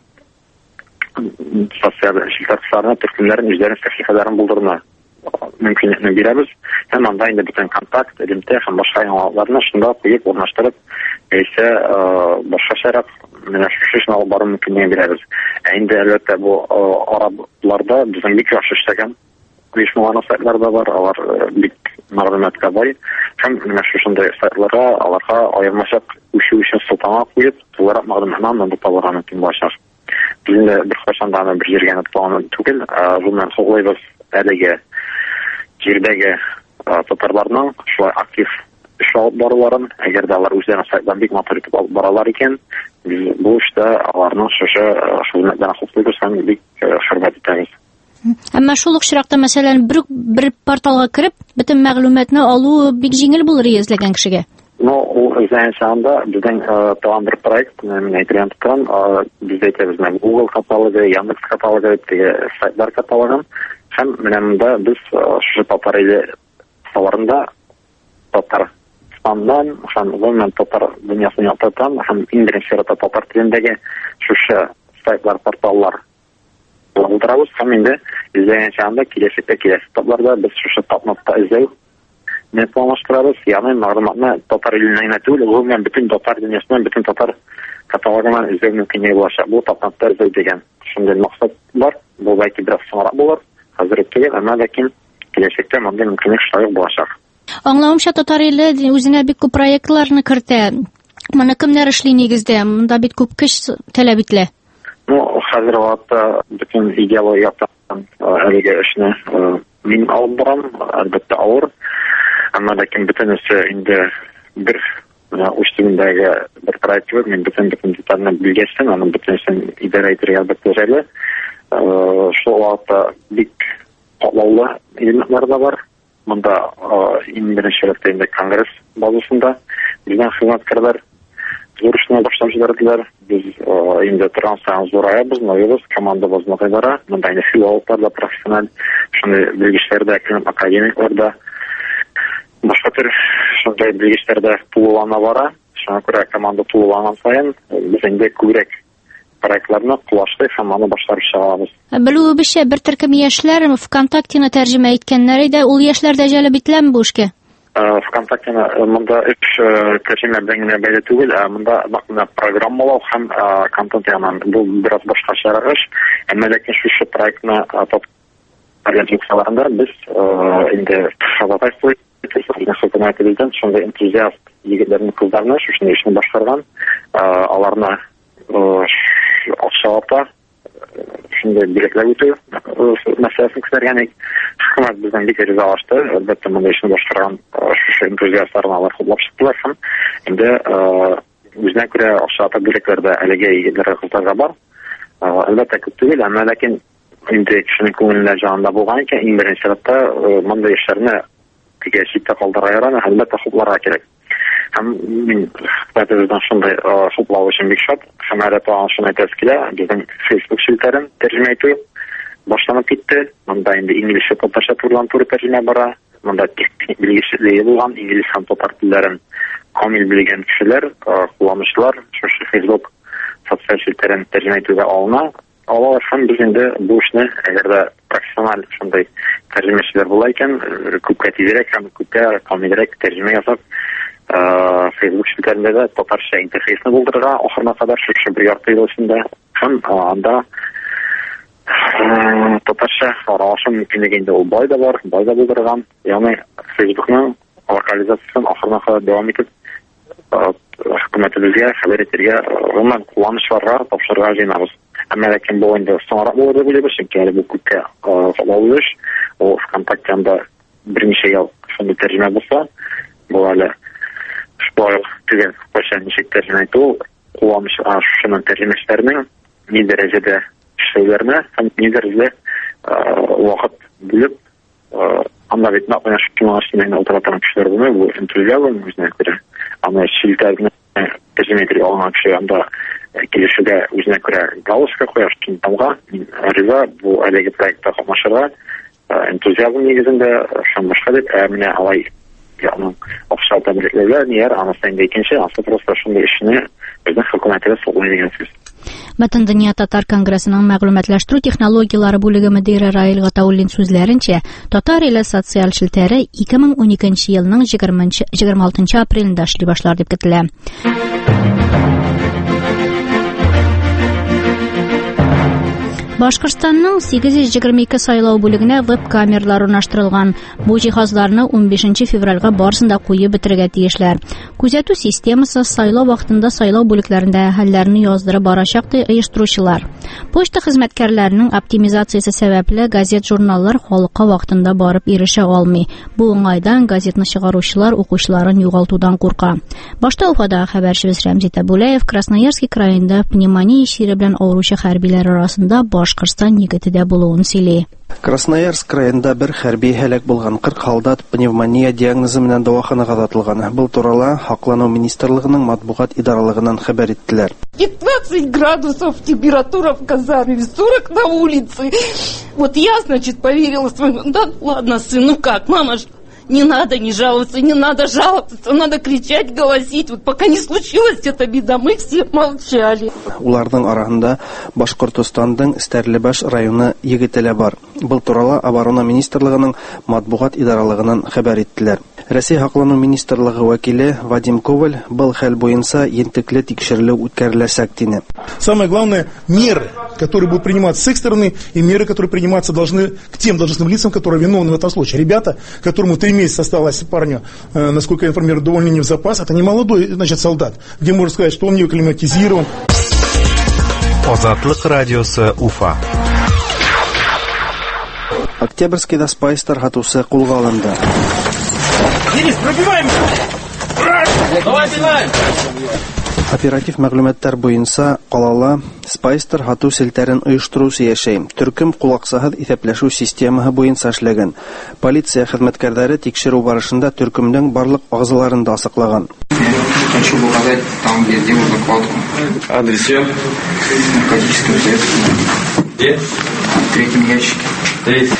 социаль челтәрләрне, төркемнәрен, үзләренең сәхифәләрен булдыруына мөмкинлекне бирәбез. Һәм анда инде бөтен контакт, элемтә һәм башка яңалыкларны шунда куеп урнаштырып, яисә башкачарак менә шушы эшне алып бару мөмкинлеген бирәбез. Ә инде әлбәттә бу арабларда безнең бик яхшы эшләгән оешмаларның сайтлары да бар, алар бик мәгълүматка бай. Һәм менә шушындай сайтларга аларга аермачак үчү өчен сылтама куеп, буларак мәгълүматларны табарга мөмкин булачак. Biz de bir kaçanda da bir yergen planı түгел, bundan соглайбыз әлеге җирдәге татарларның шулай актив эш алып баруларын, әгәр дә алар үзләренең сайтларын бик матур итеп алып баралар икән, biz бу эштә аларның шушы хезмәтләрен хуплыйбыз һәм бик хөрмәт итәбез. Әмма шул ук чиракта, мәсәлән, бер бер порталга кирип, бөтен мәгълүматны алу бик җиңел булыр эзләгән кешегә. Ну, ул үзән шанда безнең тагын бер проект, мен әйтергән торган, без әйтәбез, мен Google каталогы, Яндекс каталогы дип сайтлар каталогын, һәм менә монда без шушы татар иле саларында Татарстаннан, һәм гомумән татар дөньясын яктыртан, һәм иң беренче чиратта татар телендәге шушы сайтлар, порталлар булдырабыз, һәм инде үзән шанда киләчәктә киләсе тапларда без шушы тапмакта эзләү не планлаштырабыз, ягъни мәгълүматны татар иленнән генә түгел, гомумән бөтен татар дөньясыннан, бөтен татар каталогыннан эзләү мөмкинлеге булачак. Бу тапмакта эзләү дигән шундый максат бар. Бу бәлки бераз соңрак булыр, хәзер түгел, әмма ләкин киләчәктә мондый мөмкинлек шулай булачак. Аңлавымча, татар иле үзенә бик күп проектларны кертә. Моны кемнәр эшли нигездә? Монда бит күп көч таләп ителә. Ну, хәзер вакытта бөтен идеологиятан әлеге эшне мин алып барам, әлбәттә авыр. Әмма ләкин бөтенесе инде бер үстендәге бер проект бар, мин бөтен бөтен детальны белгәчтен, аның бөтенесен идарә итәргә әлбәттә җайлы. Шул вакытта бик катлаулы элементлар да бар. Монда иң беренче чиратта инде конгресс базасында безнең хезмәткәрләр зур эшне башлап җибәрделәр. Без инде транспорт зураябыз, ноябыз, командабыз ныгыдара. Монда инде филиалларда профессиональ шундый белгечләрдә, академикларда башка төр шундай белгечләрдә тулылана бара. Шуңа күрә команда тулыланган саен без инде күбрәк проектларны кулашлый һәм аны башлап чыгабыз. Белүебезчә, бер төркем яшьләр ВКонтактены тәрҗемә иткәннәр иде. Ул яшьләр дә җәлеп ителәме бу эшкә? ВКонтактены монда эш тәрҗемә белән генә бәйле түгел, монда бакны программалау һәм контент янынан бу бераз башкача эш. Әмма ләкин шушы проектны организацияларында без инде шабатай хөкүмәтебездән шундай энтузиаст егетләрне, кызларны шушы эшне башкарган, аларны акчалата шундай билетләр үтү мәсьәләсен күтәргән. Хөкүмәт бездән бик ризалашты. Әлбәттә, монда эшне башкарган шушы энтузиастларны алар хуплап чыктылар һәм инде үзенә күрә акчалата билекләрдә әлегә егетләргә, кызларга бар. Әлбәттә, күп түгел, әмма ләкин инде кешенең күңелендә җанында булган икән, иң беренче сәбәптә монда яшьләрне тиге читтә калдырырга ярамый, әлбәттә хупларга кирәк. Һәм мин бездән шундай хуплау өчен бик шат. Һәм әле тагын шуны әйтәс килә, безнең Facebook челтәрен тәрҗемә итү башланып китте. Монда инде инглизчә, татарча турлан-туры тәрҗемә бара. Монда техник белгечлеге булган инглиз һәм татар телләрен камил белгән кешеләр, кулланучылар шушы Facebook социаль челтәрен тәрҗемә итүгә алына. Алар һәм без инде бу эшне, әгәр дә профессиональ шундай тәрҗемәчеләр була икән, күпкә тизрәк һәм күпкә камилрәк тәрҗемә ясап, Facebook челтәрендә дә татарча интерфейсны булдырырга ахырына кадәр шушы бер ярты ел эчендә һәм анда татарча аралашу мөмкинлеге инде ул бай да бар, бай да булдырган. Ягъни Facebookның локализациясын ахырына кадәр дәвам итеп, хөкүмәтебезгә хәбәр итәргә, гомумән кулланучыларга тапшырырга җыенабыз. Әмма ләкин бу инде соңрак булыр дип уйлыйбыз, чөнки әле бу күпкә кулланулы эш. Ул ВКонтактеда берничә ел шундый тәрҗемә булса, бу әле шулай түгел, кайчан ничек тәрҗемә итү, кулланучы шуның тәрҗемәчеләренең ни дәрәҗәдә эшләүләренә һәм ни дәрәҗәдә вакыт бүлеп, анда бит нәкъ шуның өстенә утыра торган кешеләр булмый, бу энтузиазм үзенә күрә. Аны челтәрне тәрҗемә итәргә алган кеше анда килешүгә үзенә күрә галочка куяр, чөнки тамга риза бу әлеге проектта катнашырга, энтузиазм нигезендә һәм башка дип, менә алай ягъни акча тәбрикләргә нияр, анысы инде икенче, анысы просто шундый эшне безнең хөкүмәтебез саклый дигән сүз. Бөтен дөнья татар конгрессының мәгълүматлаштыру технологиялары бүлеге мөдире Раил Гатауллин сүзләренчә, татар иле социаль челтәре ике мең уникенче елның егерме алтынчы апрелендә эшли башлар дип көтелә. Башкортстанның сигез йөз егерме ике сайлау бүлегенә веб-камералар урнаштырылган. Бу җиһазларны ун бишенче февральгә барысында куеп бетергә тиешләр. Күзәтү системасы сайлау вакытында сайлау бүлекләрендә хәлләрне яздырып барачак ди оештыручылар. Почта хезмәткәрләренең оптимизациясе сәбәпле газет-журналлар халыкка вакытында барып ирешә алмый. Бу уңайдан газетны чыгаручылар укучыларын югалтудан курка. Башта Уфада хәбәрчебез Рәмзи Табулаев Красноярский краенда пневмония чире белән авыручы хәрбиләр арасында Башкортстан егете дә булуын сөйли. Красноярск краенда бер хәрби һәлак булган кырк солдат пневмония диагнозы белән дәваханага озатылган. Бу турыда Хаклану министрлыгының матбугат идаралыгыннан хәбәр иттеләр. пятнадцать градусов температура в казарме, сорок на улице. Вот я, значит, поверила своему. Да ладно, сын, ну как, мама ж не надо не жаловаться, не надо жаловаться, надо кричать, голосить. Вот пока не случилась эта беда, мы все молчали. Уларның арасында Башкортстанның Стәрлебаш районы егетләре бар. Был турыда оборона министрлыгының матбугат идаралыгыннан хәбәр иттеләр. Россия Хаклану министрлыгы вәкиле Вадим Коваль был хәл буенча ентекле тикшерү үткәреләсәк дине. Самое главное, меры, которые будут приниматься с их стороны, и меры, которые приниматься должны к тем должностным лицам, которые виновны в этом случае. Ребята, которому три месяца осталось парню, э, насколько я информирую, довольно не в запас, это не молодой, значит, солдат, где можно сказать, что он не акклиматизирован. Азатлык радиосы Уфа. Октябрьскийда спайстер хатусы кулга алынды. Денис, пробиваем! Давай, бинай! Оператив мәгълүматлар буенча калала спайстер хату селтәрен оештырусы яшәй. Төркем кулаксаһыз исәпләшү системаһы буенча эшләгән. Полиция хезмәткәрләре тикшерү барышында төркемнең барлык агзаларын да асыклаган. Хочу показать там, где сделал закладку. Адрес? Наркотическое средство. Где? В третьем ящике. Третий.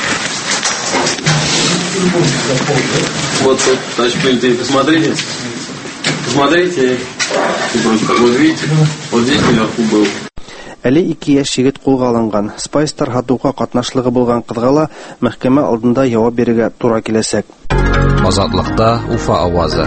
Вот тут, значит, посмотрите. Посмотрите. Вот видите, вот здесь наверху был. Әле ике яшь егет кулга алынган. Спайстар һатуга катнашлыгы булган кызга ла мәхкәмә алдында җавап бирергә туры киләсәк. Азатлыкта Уфа авазы.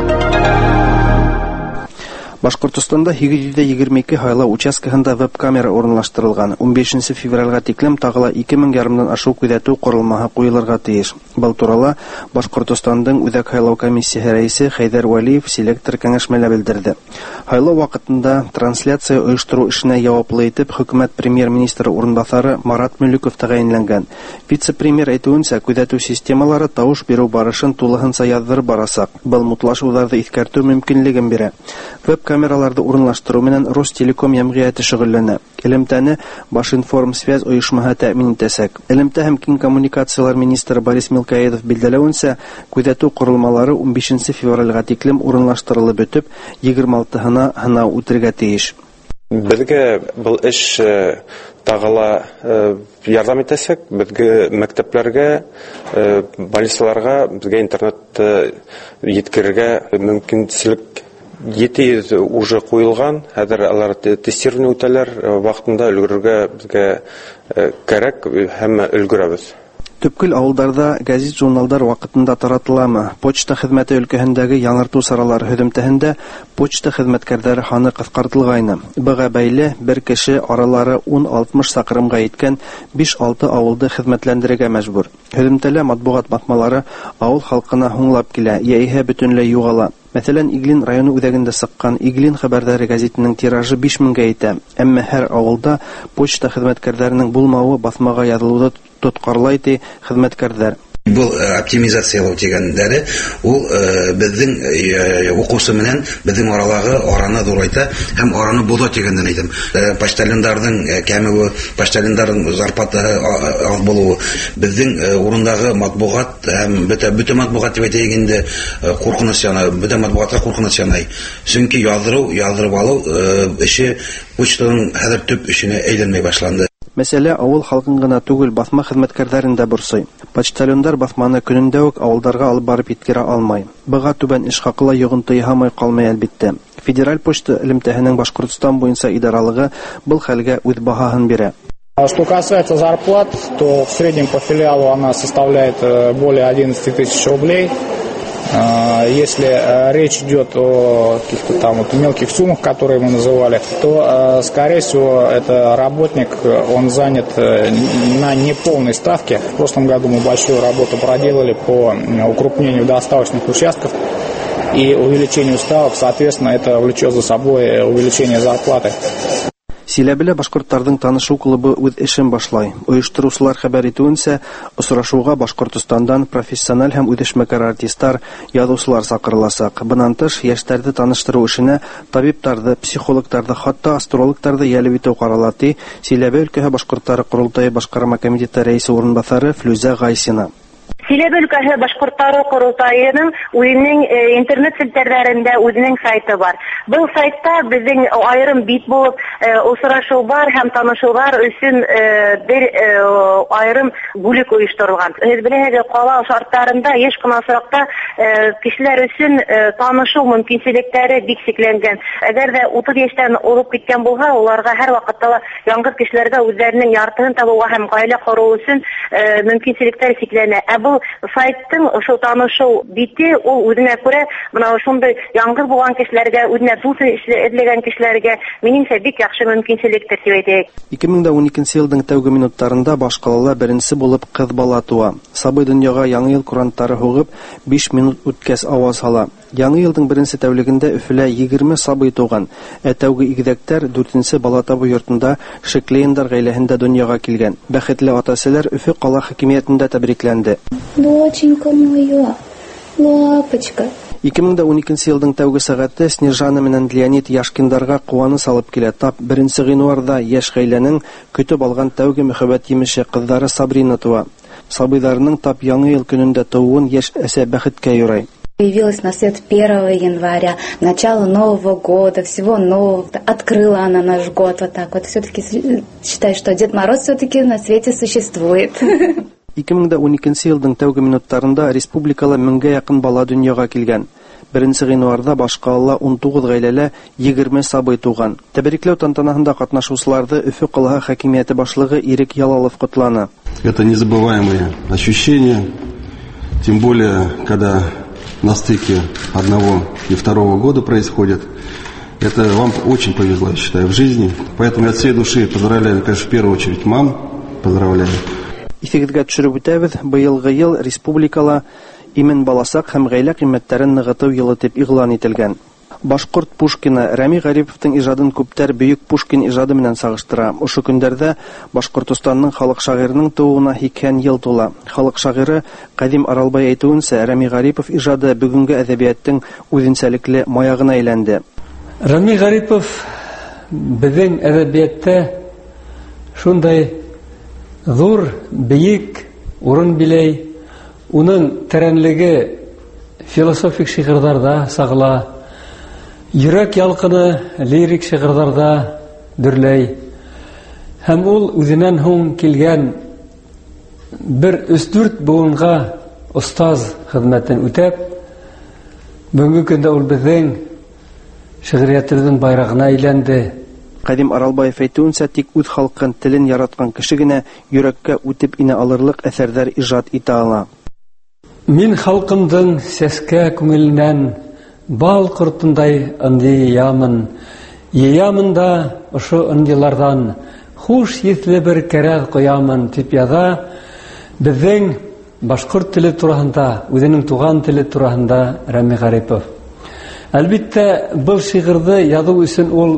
Башкортстанда егерме йөз егерме ике һайлау участкаһында веб-камера урынлаштырылган. он бишенче февральгә тиклем тагыла ике мең ярымдан ашу күзәтү корылмаһы куелырга тиеш. Был турыла Башкортстандың Үзәк һайлау комиссиясе рәисе Хәйдәр Вәлиев селектор кәңәшмәлә белдерде. Һайлау вакытында трансляция оештыру эшенә яуаплы итеп хөкүмәт премьер-министры урынбасары Марат Мөлеков тәгаенләнгән. Вице-премьер әйтүенчә, күзәтү системалары тавыш бирү барышын тулыһынча яздырып барасак. Был мутлашуларны искәртү мөмкинлеген бирә. Веб-камераларды урынлаштыру менән Ростелеком җәмгыяте шөгыльләнә. Элемтәне Башинформсвязь оешмаһы тәэмин итәсәк. Элемтә һәм киң коммуникациялар министры Борис Мелкаедов билдәләвенчә, күзәтү корылмалары он бишенче февральгә тиклем урынлаштырылып бетеп, егерме алтыһына һынау үтәргә тиеш. Безгә был эш тагыла ярдәм итәсәк, безгә мәктәпләргә, больницаларга, безгә интернет җиткерергә мөмкинлек Ете йөз уже куелган, хәзер алар тестирование үтәләр, вакытында өлгерергә безгә кирәк һәм өлгерәбез. Төпкөл авылдарда гәзит журналдар вакытында таратыламы? Почта хезмәте өлкәһендәге яңарту саралары һөҗүмтәһендә почта хезмәткәрләре ханы кыскартылгайны. Быга бәйле бер кеше аралары ун-алтмыш сакрымга иткән биш-алты авылды хезмәтләндерергә мәҗбүр. Һөҗүмтәлә матбугат басмалары авыл халкына һуңлап килә, яисә бөтенләй югала. Мәсәлән, Иглин районы үзәгендә сыккан Иглин хәбәрләре гәзитенең тиражы биш меңгә итә. Әмма һәр авылда почта хезмәткәрләренең булмавы басмага язылуды тоткарлай ди хезмәткәрләр. Бұл оптимизациялау дигәндәре ул безнең укусы менән безнең араларга араны зурайта һәм араны боза дигәндән әйтәм. Почтальондардың кәмеге, почтальондардың зарплатасы аз булуы, безнең урындагы матбугат һәм бөтә матбугат дип әйтәгәндә куркыныч яна, бөтә матбугатка куркыныч яна. Чөнки яздыру, яздырып алу эше почтаның хәзер төп эшенә әйләнмәй башланды. Мәсьәлә авыл халкын гына түгел, басма хезмәткәрләрен дә борсый. Почтальондар басманы көнендә үк авылдарга алып барып иткерә алмай. Быга түбән эш хакылы йогынты яһамай калмый әлбәттә. Федераль почта элемтәһенең Башкортстан буенча идаралыгы был хәлгә үз баһасын бирә. Что касается зарплат, то в среднем по филиалу она составляет более одиннадцати тысяч рублей. Если речь идет о каких-то там вот мелких суммах, которые мы называли, то, скорее всего, это работник, он занят на неполной ставке. В прошлом году мы большую работу проделали по укрупнению доставочных участков и увеличению ставок. Соответственно, это влечет за собой увеличение зарплаты. Силәбелә башкортларның танышу клубы үз эшен башлай. Оештыручылар хәбәр итүенчә, очрашуга Башкортстандан профессиональ һәм үтешмәкәр артистлар, язучылар сакырыласак. Бунан тыш, яшьләрне таныштыру эшенә табибларны, психологларны, хатта астрологларны ялеп итү каралаты Силәбе өлкәһе башкортлары курултайы башкарма комитеты рәисе урынбасары Флүзә Гайсина. Силәбе өлкәһе башкортлары курултайының үзенең интернет селтәрләрендә үзенең сайты бар. Был сайтта безнең аерым бит булып очрашу бар һәм танышулар өчен бер аерым бүлек оештырылган. Һез беләсез, кала шартларында еш кына срокта кешеләр өчен танышу мөмкинлекләре бик чикләнгән. Әгәр дә утыз яшьтән улып киткән булса, уларга һәр вакытта яңгыр кешеләргә үзләренең яртыһын табуга һәм гаилә кору өчен мөмкинлекләр чикләнә. Сайттың ошо танышу бите ул үзенә күрә менә шундый яңгыр булган кешеләргә, үзенә дус эшләгән кешеләргә минемчә бик яхшы мөмкинчелектер дип әйтәйек. ике мең уникенче елның тәүге минутларында Башкалада беренче булып кыз бала туа. Сабый дөньяга яңа ел куранттары һугып биш минут үткәс аваз ала. Яңа елның беренче тәүлегендә Өфөлә егерме сабый туган. Ә тәүге игезәктәр дүртенче бала табу йортында Шеклеендар гаиләһендә дөньяга килгән. Бәхетле ата-әсәләр Өфө кала хакимиятендә тәбрикләнде. Доченька моя, лапочка. ике мең уникенче елның тәүге сәгатьтә Снежана менән Леонид Яшкиндарга куаны салып килә. Тап беренче гыйнварда яшь гаиләнең көтеп алган тәүге мөхәббәт имеше кызлары Сабрина туа. Сабыйларның тап яңа ел көнендә тууын яшь әсә бәхеткә юрай. Появилась на свет первого января, начало Нового года, всего нового. Открыла она наш год вот так вот. Все-таки считаю, что Дед Мороз все-таки на свете существует. ике мең уникенче елның тәүге минутларында республикала меңгә якын бала дөньяга килгән. Беренче гыйнварда Башкалла он тугыз гаиләлә егерме сабый туган. Тәбрикләү тантанаһында катнашучыларда Өфе каласы хакимияте башлыгы Ирек Ялалов котланы. Это незабываемые ощущения, тем более, когда на стыке одного и второго года происходит. Это вам очень повезло, я считаю, в жизни. Поэтому я от всей души поздравляю, конечно, в первую очередь мам, поздравляю. Исегезгә төшереп үтәбез, быелгы ел республикала имен баласак һәм гаилә кыйммәтләрен ныгыту елы дип игълан ителгән. Башкорт Пушкина Рәми Гариповтың иҗадын күптәр бөек Пушкин иҗады белән сагыштыра. Ошо көндәрдә Башкортстанның халык шагыйрының тууына һиксән ел тула. Халык шагыйре Кадим Аралбай әйтүенчә, Рәми Гарипов иҗады бүгенге әдәбияттың үзенчәлекле маягына әйләнде. Рәми Гарипов безнең әдәбиятта шундай зур, бөек урын биләй. Уның тәрәнлеге философик шигырьләрдә сагыла. Йөрәк ялкыны лирик шигырьләрдә дөрләй. Һәм ул үзеннән һуң килгән бер өч-дүрт буынга остаз хезмәтен үтәп, бүгенге көндә ул безнең шигъриятыбызның байрагына әйләнде. Кадим Аралбаев әйтүенчә, тик үз халкын, телен яраткан кеше генә йөрәккә үтеп инә алырлык әсәрләр иҗат итә ала. Мин халкымдың сәскә күңеленнән бал кортындай ындыямын. Еямын да ошо ындылардан хуш есле бер кәрәг коямын дип яза безнең башкорт теле турында, үзенең туган теле турында Рәми Гарипов. Әлбиттә, был шигырьне язу өчен ул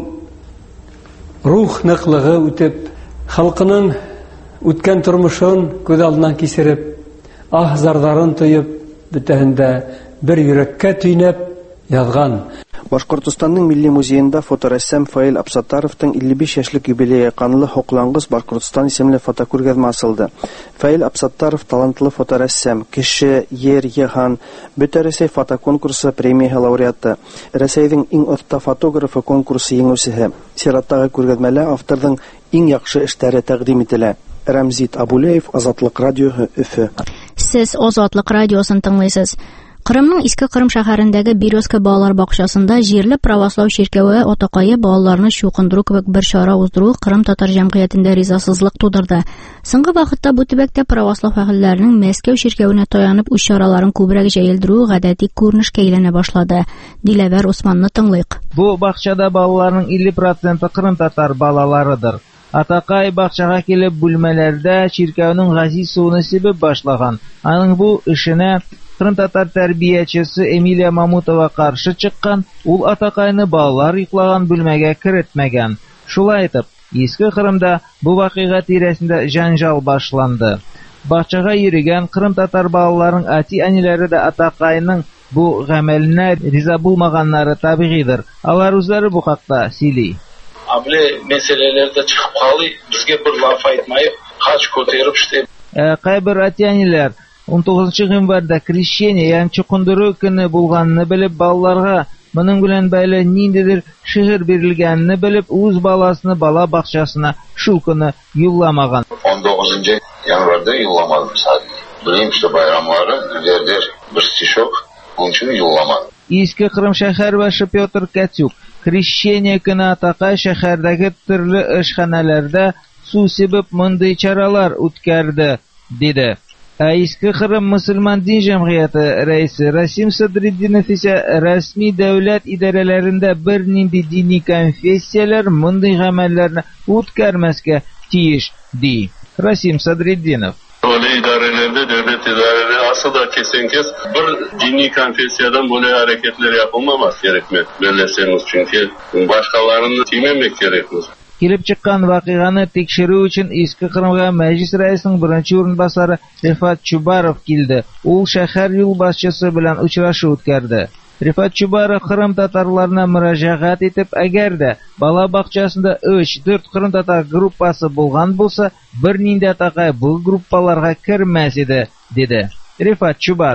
рух ныклыгы үтеп, халкының үткән тормышын күз алдыннан кисереп, ах зарларын тоеп, бөтәһендә бер йөрәккә төйнәп язган. Башкортстанның милли музеенда фоторәссам Фаил Абсаттаровтың илле биш яшьлек юбилее канлы Хоклангыз Башкортстан исемле фотокүргәзмә ачылды. Фаил Абсаттаров талантлы фоторәссам, кеше, ер, яхан, Бөтәрәсәй фотоконкурсы премия лауреаты, Рәсәйнең иң оста фотографы конкурсы җиңүчесе. Сираттагы күргәзмәлә авторның иң яхшы эшләре тәкъдим ителә. Рамзит Абулеев, Азатлык радиоһы, Өфе. Сез Азатлык радиосын тыңлыйсыз. Кырымның Иске Кырым шәһәрендәге Березка балалар бакчасында җирле православ чиркәве атакайы балаларны чукындыру кебек бер чара уздыру Кырым татар җәмгыятендә ризасызлык тудырды. Соңгы вакытта бу төбәктә православ әһелләренең Мәскәү чиркәвенә таянып үз чараларын күбрәк җәелдерү гадәти күренешкә әйләнә башлады. Диләвәр Усманны тыңлыйк. Бу бакчада балаларның илле проценты Кырым татар балаларыдыр. Атакай бакчага килеп бүлмәләрдә чиркәүнең газиз суыны сибеп башлаган. Аның бу эшенә Кырым татар тәрбиячесе Эмилия Мамутова каршы чыккан, ул Атакайны балалар йоклаган бүлмәгә кертмәгән. Шулай итеп, Иске Кырымда бу вакыйга тирәсендә җанҗал башланды. Бакчага йөргән Кырым татар балаларының әти-әниләре дә Атакайның бу гамәленә риза булмаганнары табигыйдыр. Алар үзләре бу хакта сөйли. Абле мәсьәләләрдә чыгып калый, безгә бер лаф әйтмәй, хач күтәреп штеп. Кайбер әти-әниләр он тугызынчы гыйнварда крещение, ягъни чукындыру көне булганны белеп, балаларга моның белән бәйле ниндидер шигырь бирелгәнне белеп, үз баласыны бала бакчасына шул көне юлламаган. он тугызынчы январда юлламадым sadece. Bileyim işte bayramları, verder bir stишок, onun için юлламадым. Иске Кырым шәһәр башы Петр Катюк крещение көне Атакай шәһәрдәге төрле эшханәләрдә су сибеп мондый чаралар үткәрде, диде. Иске Кырым мөселман дин җәмгыяте рәисе Расим Садриддинов исә рәсми дәүләт идарәләрендә бер нинди дини конфессияләр мондый гамәлләрне үткәрмәскә тиеш, ди Расим Садриддинов. Böyle idarelerde, devlet idareleri aslında kesin kes bir dini konfessiyadan böyle hareketler yapılmaması gerekmez. Belirleseniz çünkü başkalarını tüymemek gerekmez. Килеп чыккан вакыйганы тикшерү өчен Иске Кырымга мәҗлис рәисенең беренче урынбасары Рифат Чубаров килде. Ул шәһәр юлбашчысы белән очрашу үткәрде. Рифат Чубаров Кырым татарларына мөрәҗәгать итеп, әгәр дә бала бакчасында өч-дүрт Кырым татар группасы булган булса, бернинди Атакай бу группаларга кермәс иде, диде Рифат Чубаров.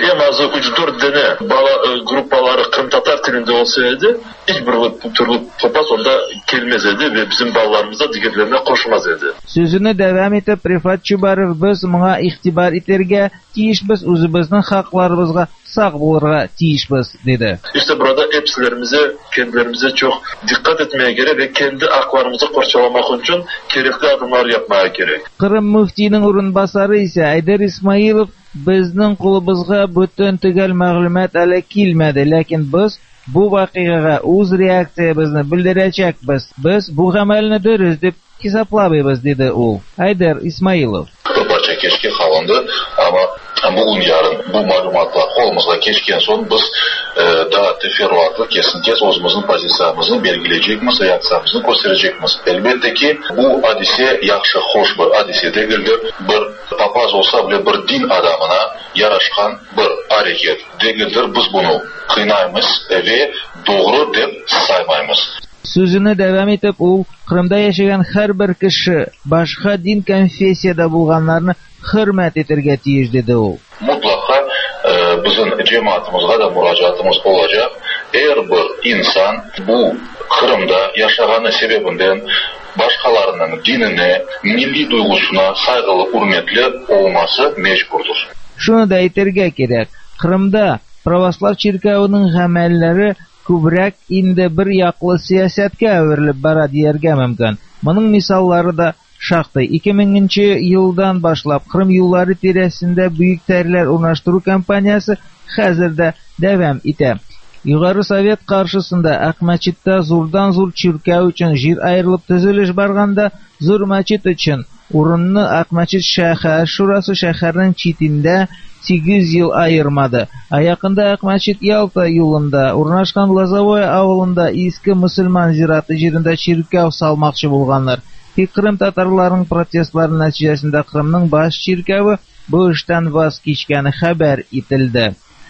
en azı üç dört tane bala gruppaları Kırım Tatar tilinde olsaydı hiçbir türlü topaz onda gelmez idi ve bizim balalarımız da diğerlerine koşmaz idi. Sözünü devam etip Rifat Çubarov biz buna ihtibar eterge tiyişbiz, özümüzün haklarımızga sağ bulurga tiyişbiz dedi. İşte burada hepsilerimize, kendilerimize çok dikkat etmeye gerek ve kendi haklarımızı parçalamak için gerekli adımlar yapmaya gerek. Kırım müftinin orunbasarı ise Aydar İsmailov bizning qo'limizga butun tugal ma'lumot ala kelmadi, lekin biz bu voqeaga o'z reaksiyamizni bildirajakmiz. Biz bu amalni durust deb hisoblaymiz dedi u. Aydar İsmailov. Barcha kechki qalindi, ama bugün yarın bu ma'lumotlar qo'limizga kelgan so'ng biz daha teferruatlı kesin kes o'zimizning pozitsiyamizni belgileyecekmiz, reaksiyamizni ko'rsatacakmiz. Elbette ki bu hadise yaxshi, xo'sh bir hadise değildir. Bir papaz olsa bile bir din adamına yaraşkan bir hareket değildir. Biz bunu kıynaymiz ve doğru deb saymaymiz. Sözünü devam etip u Kırımda yaşayan her bir kişi başka din konfessiyada bo'lganlarni hurmat eterga tiyish dedi u. Mutlaka e, bizim cemaatimizga da müracaatımız olacak. Eğer bir insan bu Kırımda yaşaganı sebebinden başkalarının dinine, milli duygusuna saygılı, hürmetli olması mecburdur. Şunu da ayterga kerak. Kırımda Pravoslav Çirkavining amallari ko'proq endi bir yoqli siyosatga evrilib boradi deyarga mumkin. Buning misollari da şaxtay. ikki minginchi yildan boshlab Qrim yo'llari terasida buyuk tarlar o'rnashtirish kampaniyasi hozirda davom etadi. Yuqori Sovet qarshisida Aqmachitda zo'rdan zo'r chirkav uchun yer ayrilib tuzilish borganda zo'r masjid uchun o'rinni Aqmachit shahar shurasi shaharning chetida sekiz yil ayırmadı. Yaqinda Aqmachit Yalta yo'lida o'rnashgan Lazovoy avulida eski musulmon zirati yerida chirkav salmoqchi bo'lganlar. Qrim tatarlarining protestlari natijasida Qrimning bosh chirkavi bu ishdan voz kechgani xabar etildi.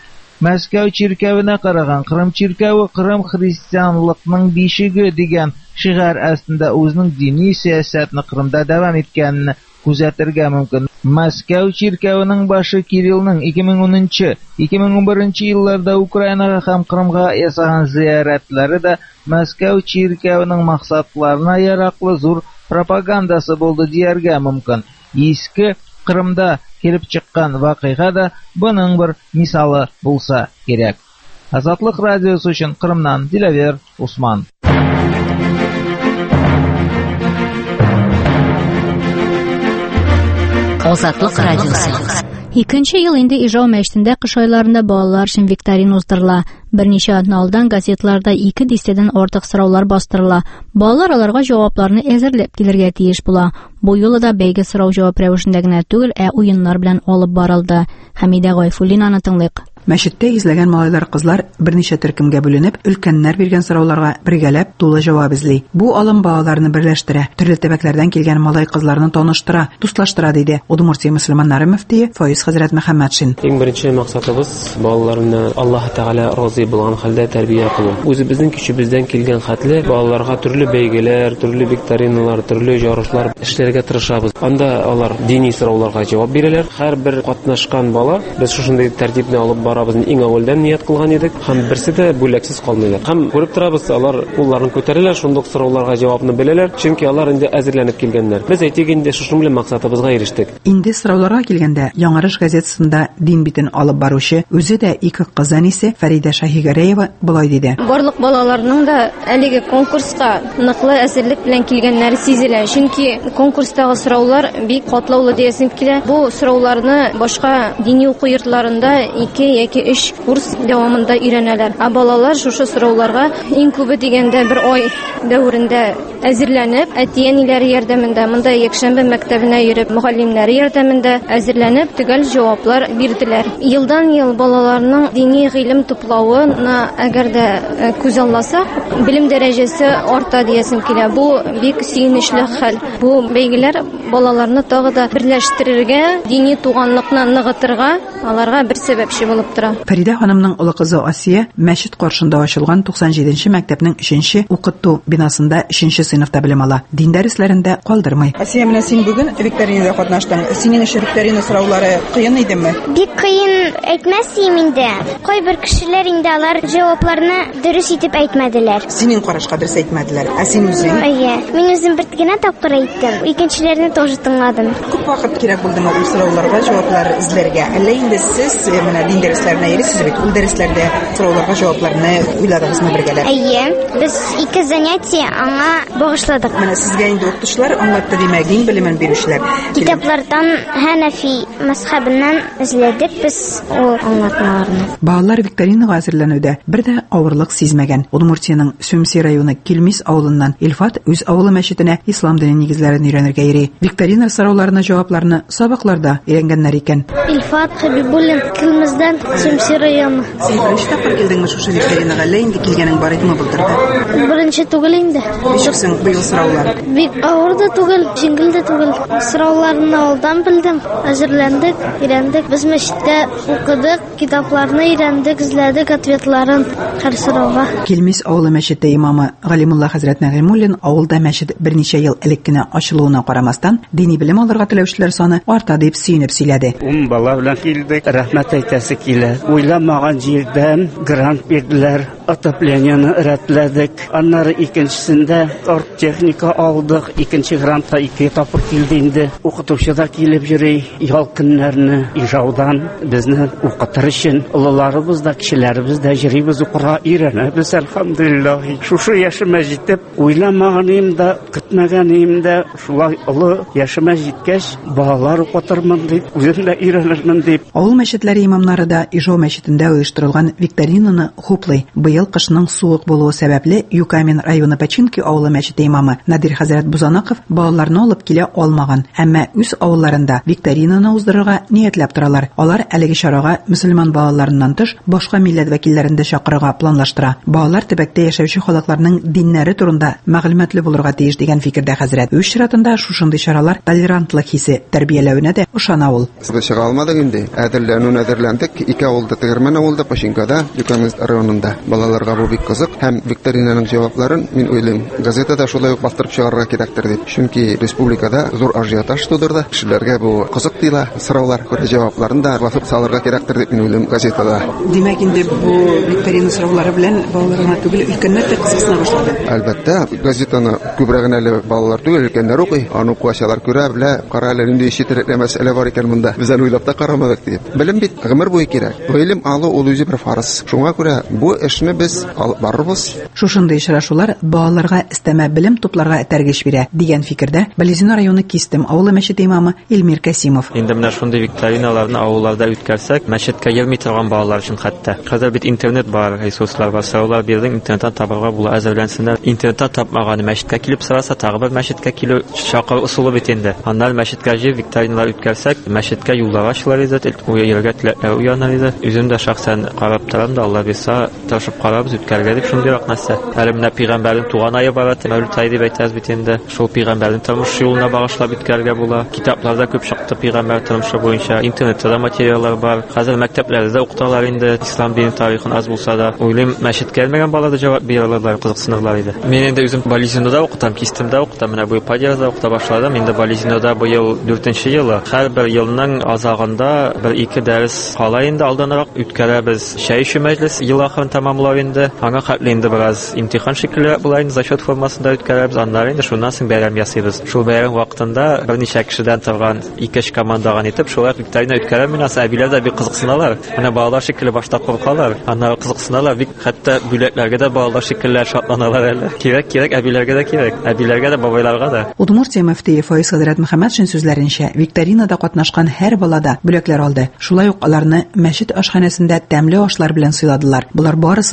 Moskva chirkavina qaragan Qrim chirkavi Qrim xristianlikning beshigi degan shi'ar aslida o'zining diniy siyosatini Qrimda davom etganini kuzatirga mumkin. Moskva chirkavining boshi Kirillning ikki ming o'ninchi ikki ming o'n birinchi yillarda Ukrainaga ham Qrimga yasagan ziyoratlari da Moskva chirkavining maqsadlariga yaroqli zo'r propagandasi bo'ldi deyarga mumkin. Eski Qrimda kelib chiqqan voqea da buning bir misoli bo'lsa kerak. Azatlik radiosi uchun Qrimdan Dilaver Usman. Azatlık Radyosu. İkinci yıl indi İjao məşqində qış aylarında balalar üçün viktorin uzdırıla. Bir neçə aydan aldan gazetlarda iki distədən ortaq sıravlar bastırıla. Balalar alarga cavablarını əzərləb gelirgə tiyiş bula. Bu yolu da bəygi sırav cavab rəvişindəginə tügül ə oyunlar bilən olub barıldı. Hamidə Qayfulinanı tınlıq. Мәчеттә йөзләгән малайлар, кызлар берничә төркемгә бүленеп, өлкәннәр биргән сорауларга бергәләп тулы җавап эзли. Бу алым балаларны берләштерә, төрле төбәкләрдән килгән малай кызларны таныштыра, дуслаштыра диде Удмуртия мөселманнары мөфтие Фаиз хәзрәт Мөхәммәдшин. Иң беренче максатыбыз балаларны Аллаһ Тәгалә разый булган хәлдә тәрбия кылу. Үзебезнең көчебездән килгән хәтле балаларга төрле бәйгеләр, төрле викториналар, төрле ярышлар эшләргә тырышабыз. Анда алар дини сорауларга җавап бирәләр. Һәрбер катнашкан бала без шушындый тәртипне алып барабыз, иң авылдан ният кылган идек. Һәм берсе дә бүләксез калмыйлар. Һәм күреп торабыз, алар кулларын күтәрәләр, шундый сорауларга җавапны беләләр, чөнки алар инде әзерләнеп килгәннәр. Без әйтик инде шушы белән максатыбызга ирештек. Инде сорауларга килгәндә, Яңарыш газетасында дин битен алып баручы, үзе дә ике кыздан исе Фәрида Шаһигареева булай диде. Барлык балаларның да әлеге конкурска ныклы әзерлек белән килгәннәре сизелә. Чөнки конкурстагы сораулар бик катлаулы диясем килә. Бу сорауларны башка дини уку йортларында ике яки өч курс дәвамында өйрәнәләр. Ә балалар шушы сорауларга иң күбе дигәндә бер ай дәврендә әзерләнеп, әтиәниләре ярдәмендә, монда якшәмбе мәктәбенә йөреп, мөхәллимнәре ярдәмендә әзерләнеп, төгәл җаваплар бирделәр. Елдан ел балаларның дини гыйлем туплавына әгәр дә күз алласак, билим дәрәҗәсе арта диясем килә. Бу бик сөенечле хәл. Бу бәйгеләр балаларны тагы да берләштерергә, дини туганлыкны ныгытырга аларга бер сәбәпче булып тора. Фәридә ханымның улы кызы Асия мәчет каршында ачылган туксан җиденче мәктәпнең өченче укыту бинасында өченче сыйныфта белем ала. Дин дәресләрендә калдырмый. Асия, менә син бүген викторинада катнаштың. Синең өчен викторина сораулары кыен идеме? Бик кыен әйтмәсем инде. Кайбер кешеләр инде алар җавапларны дөрес итеп әйтмәделәр. Синең карашка дөрес әйтмәделәр. Ә син үзең? Әйе, мин үзем бер генә тапкыр әйттем. Икенчеләрне тоже тыңладым. Күп вакыт кирәк булдымы бу сорауларга җаваплар эзләргә? Әллә инде сез менә дин дәресләренә йөрисез бит, ул дәресләрдә сорауларга җавапларны уйладыгызмы бергәләп? Әйе, без ике занятие аңа багышладык. Менә сезгә инде укытучылар аңлатты димәк, дин белемен бирүчеләр. Китаплардан Хәнәфи мазһабыннан эзләдек без ул аңлатмаларны. Балалар викторинага әзерләнүдә бер дә авырлык сизмәгән. Удмуртияның Сүмси районы Килмис авылыннан Илфат үз авылы мәчетенә ислам дине нигезләрен өйрәнергә йөри. Викторина сорауларына җавапларны сабакларда өйрәнгәннәр икән. Илфат Хәбибуллин, Килмисдән, Сүмси районы. Син беренче тапкыр килдеңме шушы викторинага? Әллә инде килгәнең бар идеме былтырда? Беренче түгел инде. Ничексең быел сораулар? Бик авыр да түгел, җиңел дә түгел. Сорауларны алдан белдем, әзерләндек, өйрәндек. Без мәчеттә укыдык, китапларны өйрәндек, эзләдек ответларын һәр сорауга. Килмис авылы мәчете имамы Галимулла хәзрәт Нәгыймуллин авылда мәчет берничә ел элек кенә ачылуына карамастан дини белем алырга теләүчеләр саны арта дип сөенеп сөйләде. Ун бала белән килдек, рәхмәт әйтәсе килә. Уйламаган җирдән грант бирделәр, отопленияны рәтләдек. Аннары икенчесендә оргтехника алдык, икенче грантта ике тапкыр килде инде. Укытучы да килеп йөри, ял көннәрне Ижаудан безне укытыр өчен. Улларыбыз да, кешеләребез дә йөрибез, укырга өйрәнәбез, әлхәмдүлиллаһ. Шушы яшемә җитеп, уйламаганым да, көтмәгәнем дә, шулай олы яшемә җиткәч, балалар укытырмын дип, үзем дә өйрәнермен дип. Авыл мәчетләре имамнары да Ижау мәчетендә оештырылган викторинаны хуплый. Быел кышның суык булуы сәбәпле Юкамин районы Пачинки авылы мәчете имамы Надир хәзрәт Бузанаков балаларны алып килә алмаган, әмма үз авылларында викторинаны уздырырга ниятләп торалар. Алар әлеге чарага мөселман балаларыннан тыш башка милләт вәкилләрен дә чакырырга планлаштыра. Балалар төбәктә яшәүче халыкларның диннәре турында мәгълүматлы булырга тиеш дигән фикердә хәзрәт. Үз чиратында шушындый чаралар толерантлык хисе тәрбияләвенә дә ышана ул. Без чыга алмадык инде. Әзерләнү әзерләндек. Ике авылда Тегермән авылда, Пашинкада, Юкамин районында. Балаларга бу бик кызык һәм викторинаның җавапларын мин уйлыйм, газетада шулай ук бастырып чыгарырга кирәктер дип. Чөнки республикада зур ажиотаж тудырды. Кешеләргә бу кызык тыйла, сораулар, күрә җавапларын да басып салырга кирәктер дип мин уйлыйм газетада. Димәк инде бу викторина сораулары белән балаларга түгел, өлкәннәр дә кызыксына башлады. Әлбәттә, газетаны күбрәк әле балалар түгел, өлкәннәр укый. Аны укучылар күрә, белә, кара әле нинди ишетерлек мәсьәлә бар икән монда. Без аны уйлап та карамадык дип. Белем бит гомер буе кирәк. Гыйлем алу ул үзе бер фарыз. Шуңа күрә бу эшне без алып барырбыз. Шушындый очрашулар балаларга истәмә белем тупларга тәргеш бирә дигән фикердә Бализина районы Кистем авылы мәчете имамы Илмир Касимов. Инде менә шундый викториналарны авылларда үткәрсәк, мәчеткә йөрми торган балалар өчен хәтта. Хәзер бит интернет бар, ресурслар бар, сораулар бирдең, интернеттан табарга була, әзерләнсеннәр. Интернеттан тапмаган мәчеткә килеп сораса, тагы бер мәчеткә килү чакыр усулы бит инде. Аннан мәчеткә җир викториналар үткәрсәк, мәчеткә юллар ачылар иде, уйырга теләкләр уянар иде. Үзем дә шәхсән карап торам да, Алла бирсә, тырышып карабыз үткәргә дип шундый вак нәрсә. Әле менә пәйгамбәрнең туган айы бар, Мәүлид ай дип әйтәбез бит инде. Шул пәйгамбәрнең тормыш юлына багышлап үткәргә була. Китапларда күп чыкты пәйгамбәр тормышы буенча. Интернетта да материаллар бар. Хәзер мәктәпләрдә укыталар инде ислам дини тарихын аз булса да. Уйлыйм, мәчеткә килмәгән балалар да җавап бирә алалар, кызыксынырлар иде. Мин инде үзем Бализинода укытам, Кистемдә укытам, менә бу Падиязда укыта башладым. Инде Бализинода бу ел дүртенче елы. Һәр бер елның азагында бер-ике дәрес кала инде алданрак үткәрәбез. Шәй шу мәҗлес ел ахырын тәмамлау инде. Аңа хәтле инде бераз имтихан шикелле була инде, зачет формасында үткәрәбез. Аннары инде шуннан соң бәйрәм ясыйбыз. Шул бәйрәм вакытында берничә кешедән торган ике эш командаган итеп шулай викторина үткәрәм. Менә әбиләр дә бик кызыксыналар. Менә балалар шикелле башта куркалар. Аннары кызыксыналар, бик хәтта бүләкләргә дә балалар шикелле шатланалар әле. Кирәк, кирәк, әбиләргә дә кирәк. Әбиләргә дә, бабайларга да. Удмуртия мөфтие Фаиз Хәзрәт Мөхәммәтшин сүзләренчә, викторинада катнашкан һәр балада бүләкләр алды. Шулай ук аларны мәчет ашханәсендә тәмле ашлар белән сыйладылар. Булар барысы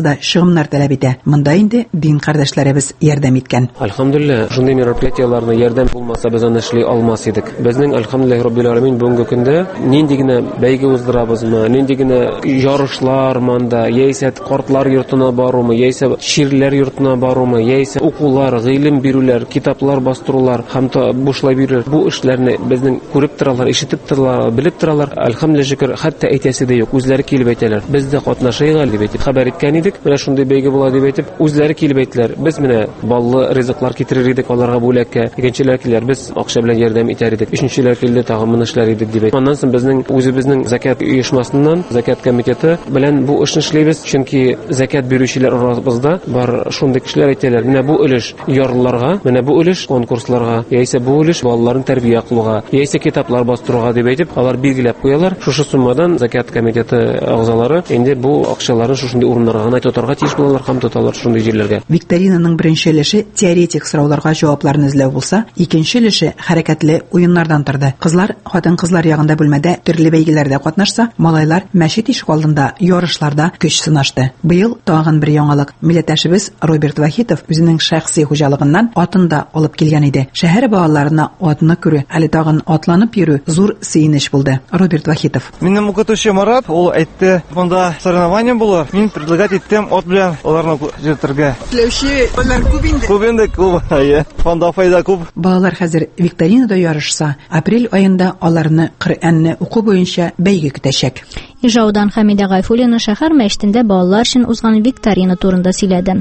да чыгымнар таләп итә. Монда инде дин кардәшләребез ярдәм иткән. Альхамдулилlah, шундый мероприятияларны ярдәм булмаса без аны эшли алмас идек. Безнең альхамдулилlah раббил аламин бүгенге көндә нинди генә бәйге уздырабызмы, нинди генә ярышлар монда, яисә картлар йортына барумы, яисә ширләр йортына барумы, яисә укулар, гыйлем бирүләр, китаплар бастырулар һәм бушлай бирүләр. Бу эшләрне безнең күреп торалар, ишетеп торалар, белеп торалар. Альхамдулилlah шөкер, хәтта әйтәсе дә юк, үзләре килеп әйтәләр. Без дә катнашыйк дип әйтеп хәбәр иткән идек. Менә шундый бәйге була дип әйтеп, үзләре килеп әйттеләр. Без менә баллы ризыклар китерер идек аларга бүләккә. Икенчеләр киләр, без акча белән ярдәм итәр идек. Өченчеләр килде, тагын моны эшләр идек дип әйтеп. Аннан соң безнең үзебезнең закат оешмасыннан, закат комитеты белән бу эшне эшлибез, чөнки закат бирүчеләр арабызда бар шундый кешеләр әйтәләр. Менә бу өлеш ярлыларга, менә бу өлеш конкурсларга, яисә бу өлеш балаларын тәрбия кылуга, яисә китаплар бастыруга дип әйтеп, алар билгеләп куялар. Шушы суммадан закат комитеты агзалары инде бу акчаларын шушындый урыннарга гына тотарга тиеш булалар һәм тоталар шундый җирләргә. Викторинаның беренче өлеше теоретик сорауларга җавапларны эзләү булса, икенче өлеше хәрәкәтле уеннардан торды. Кызлар хатын-кызлар ягында бүлмәдә төрле бәйгеләрдә катнашса, малайлар мәчет ишек алдында ярышларда көч сынашты. Быел тагын бер яңалык. Милләттәшебез Роберт Вахитов үзенең шәхси хуҗалыгыннан атын да алып килгән иде. Шәһәр балаларына атны күрү, әле тагын атланып йөрү зур сөенеч булды. Роберт Вахитов. Минем укытучы Марат, ул әйтте, монда соревнование булыр. Мин предлагать иттем от белән аларны җитәргә. Теләүче балалар күп инде. Күп инде, күп. Ая, монда файда күп. Балалар хәзер викторинада ярышса, апрель аенда аларны Коръәнне уку буенча бәйге көтәчәк. Ижаудан Хәмидә Гайфуллина шәһәр мәчетендә балалар өчен узган викторина турында сөйләде.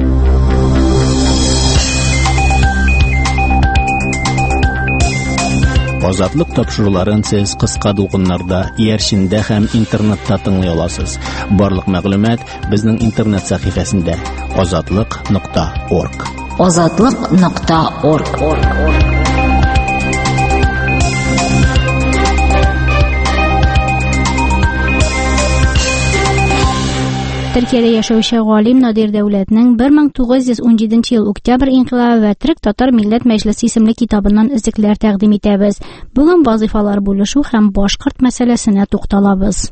Азатлык тапшыруларын сез кыска дулкыннарда, иярчендә һәм интернетта тыңлый аласыз. Барлык мәгълүмат безнең интернет сәхифәсендә азатлык нокта орг. азатлык нокта орг. Төркиядә яшәүче галим Надир Дәүләтнең бер мең тугыз йөз ун җиденче ел Октябрь инкыйлабы ва Төрек татар милләт мәҗлесе исемле китабыннан изекләр тәкъдим итәбез. Бүген вазифалар бүлешү һәм башкорт мәсьәләсенә тукталабыз.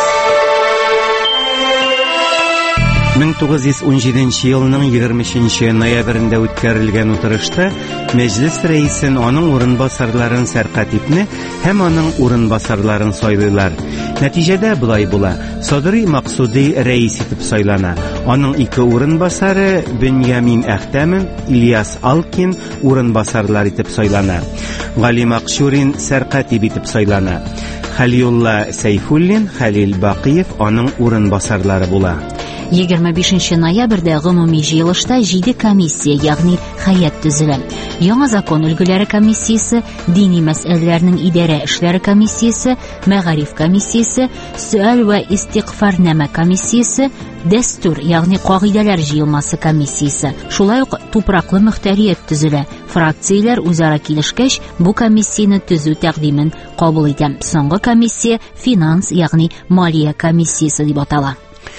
мең тугыз йөз ун җиденче елның егерменче ноябрендә үткәрелгән утырышта мәҗлес рәисен, аның урынбасарларын Сәркатипне һәм аның урынбасарларын сайлыйлар. Нәтиҗәдә булай була. Садри Максуди рәис итеп сайлана. Аның ике урынбасары Беньямин Әхтәмов, Ильяс Алкин урынбасарлар итеп сайлана. Гали Макшурин Сәркатип итеп сайлана. Халиулла Сайфуллин, Халил Бакиев аның урынбасарлары була. егерме бишенче ноябрьдә гомуми җыелышта җиде комиссия, ягъни һәйәт төзелә. Яңа закон өлгеләре комиссиясе, дини мәсьәләләрнең идарә эшләре комиссиясе, мәгариф комиссиясе, суаль ва истигъфарнама комиссиясе, дәстур, ягъни кагыйдәләр җыелмасы комиссиясе. Шулай ук тупраклы мөхтәрият төзелә. Фракцияләр үзара килешкәч, бу комиссияне төзү тәкъдимен кабул итә. Соңгы комиссия финанс, ягъни малия комиссиясе дип атала.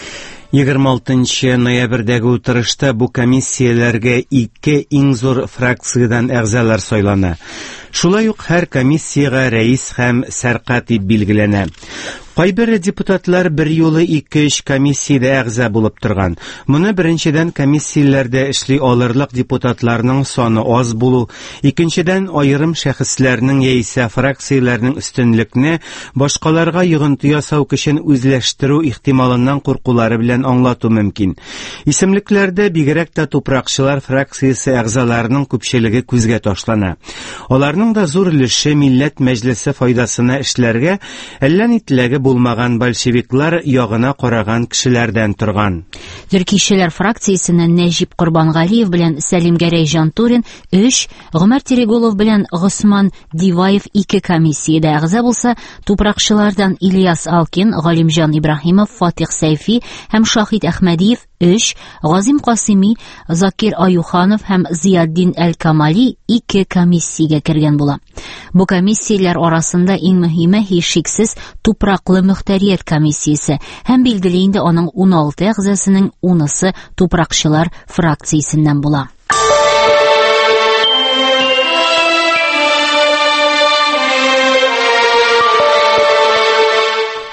егерме алтынчы ноябрьдәге утырышта бу комиссияләргә ике иң зур фракциядән әгъзалар сайлана. Шулай ук һәр комиссияга рәис һәм Сәркатип билгеләнә. Кайбер депутатлар бер юлы ике-өч комиссиядә әгъза булып торган. Моны беренчедән комиссияләрдә эшли алырлык депутатларның саны аз булу, икенчедән аерым шәхесләрнең яисә фракцияләрнең өстенлекне башкаларга йогынты ясау көчен үзләштерү ихтималыннан куркулары белән аңлату мөмкин. Исемлекләрдә бигрәк тә тупракчылар фракциясе әгъзаларының күпчелеге күзгә ташлана. Аларның да зур өлеше милләт мәҗлесе файдасына эшләргә, әллә нитләге булмаган большевиклар ягына караган кешеләрдән торган. Төркишеләр фракциясеннән Нәҗип Корбангалиев белән Сәлим Гәрәй Жантурин өч, Гомәр Терегулов белән Госман Диваев ике комиссиядә әгъза булса, тупракчылардан Ильяс Алкин, Галимҗан Ибраһимов, Фатих Сәйфи һәм Шахид Әхмәдиев өч, Газим Касыйми, Закир Аюханов һәм Зияддин Әл-Камали ике комиссиягә кергән була. Бу комиссияләр арасында иң мөһиме һичшиксез тупраклы мөхтәрият комиссиясе һәм билгеле инде аның ун алты әгъзасының унысы тупракчылар фракциясеннән була.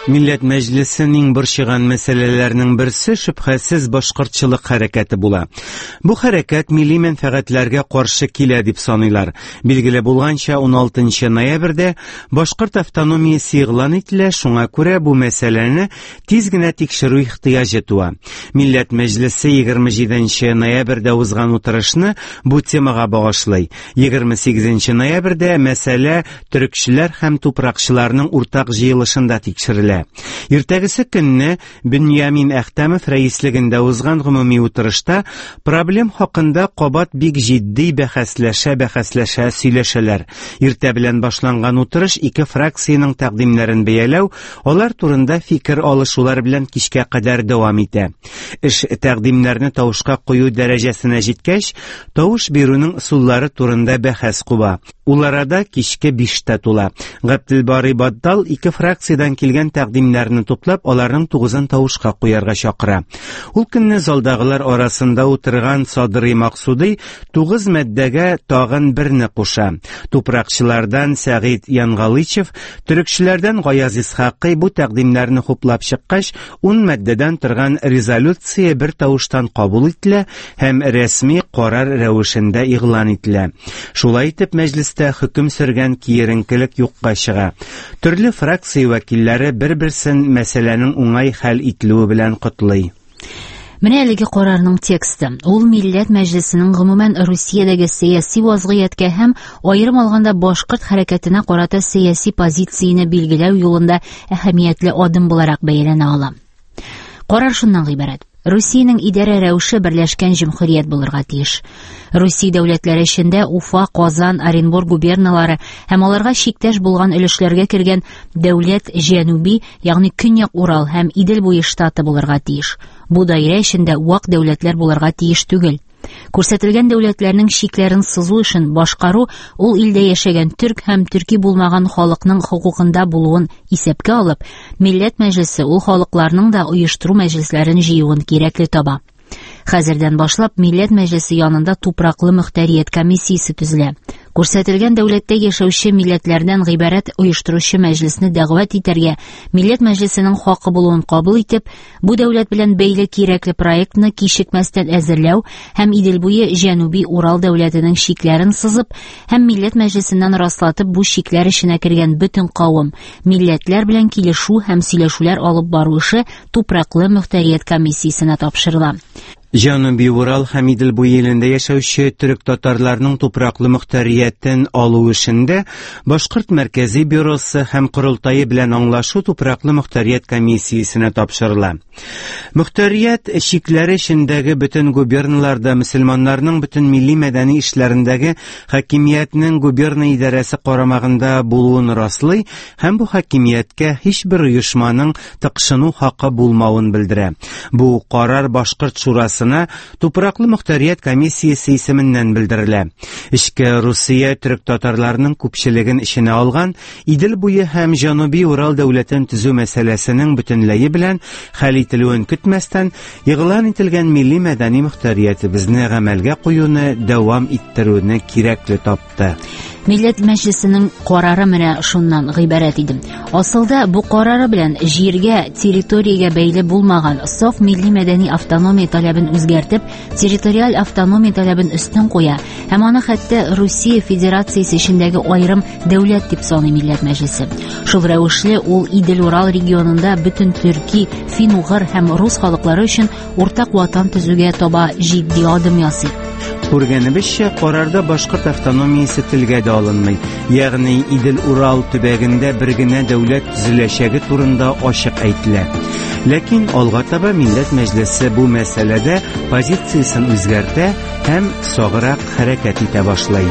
Милләт мәҗлесенең борчыган мәсьәләләрнең берсе шөбһәсез башкортчылык хәрәкәте була. Бу хәрәкәт милли мәнфәгатьләргә каршы килә дип саныйлар. Билгеле булганча, он алтынчы ноябрьдә башкорт автономиясе игълан ителә, шуңа күрә бу мәсьәләне тиз генә тикшерү ихтыяҗы туа. Милләт мәҗлесе егерме җиденче ноябрьдә узган утырышны бу темага багышлый. егерме сигезенче ноябрьдә мәсьәлә төрекчеләр һәм тупракчыларның уртак җыелышында тикшерелә. Иртәгесе көнне Беньямин Әхтәмов рәислегендә узган гомуми утырышта проблем хакында кабат бик җитди бәхәсләшә-бәхәсләшә сөйләшәләр. Иртә белән башланган утырыш ике фракциянең тәкъдимнәрен бәяләү, алар турында фикер алышулар белән кичкә кадәр дәвам итә. Эш тәкъдимнәрне тавышка кую дәрәҗәсенә җиткәч, тавыш бирүнең ысуллары турында бәхәс куба. Ул арада кичке биштә тула. Габделбари Баддал ике фракциядән килгән тәкъдимнәрне туплап, аларның тугызын тавышка куярга чакыра. Ул көнне залдагылар арасында утырган Садри Максуди тугыз мәддәгә тагын берне куша. Тупракчылардан Сәгыйд Янгалычев, төрекчеләрдән Гаяз Исхакый бу тәкъдимнәрне хуплап чыккач, ун мәддәдән торган резолюция бер тавыштан кабул ителә һәм рәсми карар рәвешендә игълан ителә. Шулай итеп, мәҗлестә хөкем сөргән киеренкелек юкка чыга. Төрле фракция вәкилләре бер-берсен мәсьәләнең уңай хәл ителүе белән котлый. Менә әлеге карарның тексты. Ул Милләт мәҗлесенең гомумән Русиядәге сәяси вазгыятькә һәм аерым алганда башкорт хәрәкәтенә карата сәяси позицияне билгеләү юлында әһәмиятле адым буларак бәяләнә ала. Карар шуннан гыйбарәт: Русиянең идарә рәвеше берләшкән җөмһүрият булырга тиеш. Русия дәүләтләре эчендә Уфа, Казан, Оренбург губерналары һәм аларга чиктәш булган өлешләргә кергән дәүләт Җануби, ягъни Көньяк Урал һәм Идел буе штаты булырга тиеш. Бу даирә эчендә вак дәүләтләр булырга тиеш түгел. Күрсәтелгән дәүләтләрнең шикләрен сызу өчен башкару ул илдә яшәгән төрк һәм төрки булмаган халыкның хукукында булуын исәпкә алып, Милләт мәҗлесе ул халыкларның да оештыру мәҗлесләрен җыюын кирәкле таба. Хәзердән башлап Милләт мәҗлесе янында тупраклы мөхтәрият комиссиясе төзелә. Күрсәтелгән дәүләттә яшәүче милләтләрдән гыйбарәт оештыручы мәҗлесне дәгъват итәргә, Милләт мәҗлесенең хакы булуын кабул итеп, бу дәүләт белән бәйле кирәкле проектны кичекмәстән әзерләү һәм Идел буе Җануби Урал дәүләтенең шикләрен сызып һәм Милләт мәҗлесеннән раслатып бу шикләр эшенә кергән бөтен кавым, милләтләр белән килешү һәм сөйләшүләр алып бару эше тупраклы мөхтәрият комиссиясенә тапшырыла. Җануби Урал һәм Идел буе илендә яшәүче төрек татарларның тупраклы мөхтәриятен алу эшендә Башкорт мәркәзи бюросы һәм Корылтайы белән аңлашу тупраклы мөхтәрият комиссиясенә тапшырыла. Мөхтәрият шикләре эчендәге бөтен губерналарда мөселманнарның бөтен милли мәдәни эшләрендәге хакимиятның губерна идарәсе карамагында булуын раслый һәм бу хакимияткә һичбер оешманың тыкшыну хакы булмавын белдерә. Бу карар Башкорт шурасы тупраклы мөхтәрият комиссиясе исеменнән белдерелә. Эчке Русия төрек татарларының күпчелеген эченә алган Идел буе һәм Җануби Урал дәүләтен төзү мәсьәләсенең бөтенләйе белән хәл ителүен көтмәстән игълан ителгән милли мәдәни мөхтәриятебезне гамәлгә куюны дәвам иттерүне кирәкле тапты. Милләт мәҗлесенең карары менә шуннан гыйбарәт иде. Асылда бу карары белән җиргә, территориягә бәйле булмаган саф милли мәдәни автономия таләбен үзгәртеп, территориаль автономия таләбен өстен куя һәм аны хәтта Русия Федерациясе эчендәге аерым дәүләт дип саный Милләт мәҗлесе. Шул рәвешле ул Идел Урал регионында бөтен төрки, фин-угыр һәм рус халыклары өчен уртак ватан төзүгә таба җитди адым ясый. Күргәнебезчә, карарда башкорт автономиясе телгә дә алынмый, ягъни Идел Урал төбәгендә бер генә дәүләт төзеләчәге турында ачык әйтелә. Ләкин алга таба Милләт мәҗлесе бу мәсьәләдә позициясен үзгәртә һәм саграк хәрәкәт итә башлый.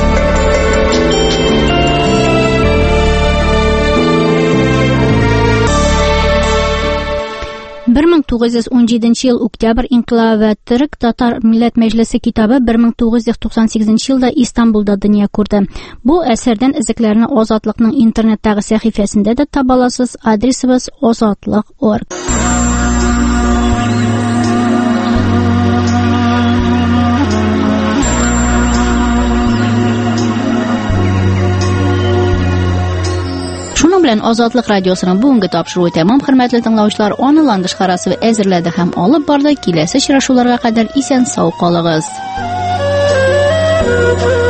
bir ming to'qqiz yuz o'n yedinchi yil oktyabr inqilobi Türk Tatar Millat Мәҗлесе китабы bir ming to'qqiz yuz to'qson sakkizinchi yilda Istanbulda дөнья күрде. Бу әсәрдән изекләрне Азатлыкның интернеттагы сәхифәсендә дә таба аласыз. Адресыбыз азатлык точка орг. bilan Ozodlik radiosuning bugungi topshiruvi tamom. Hurmatli tinglovchilar, ona landish qarasi va әзерләде ham olib bordi. Kelasi uchrashuvlarga qadar isen sog' qolingыз.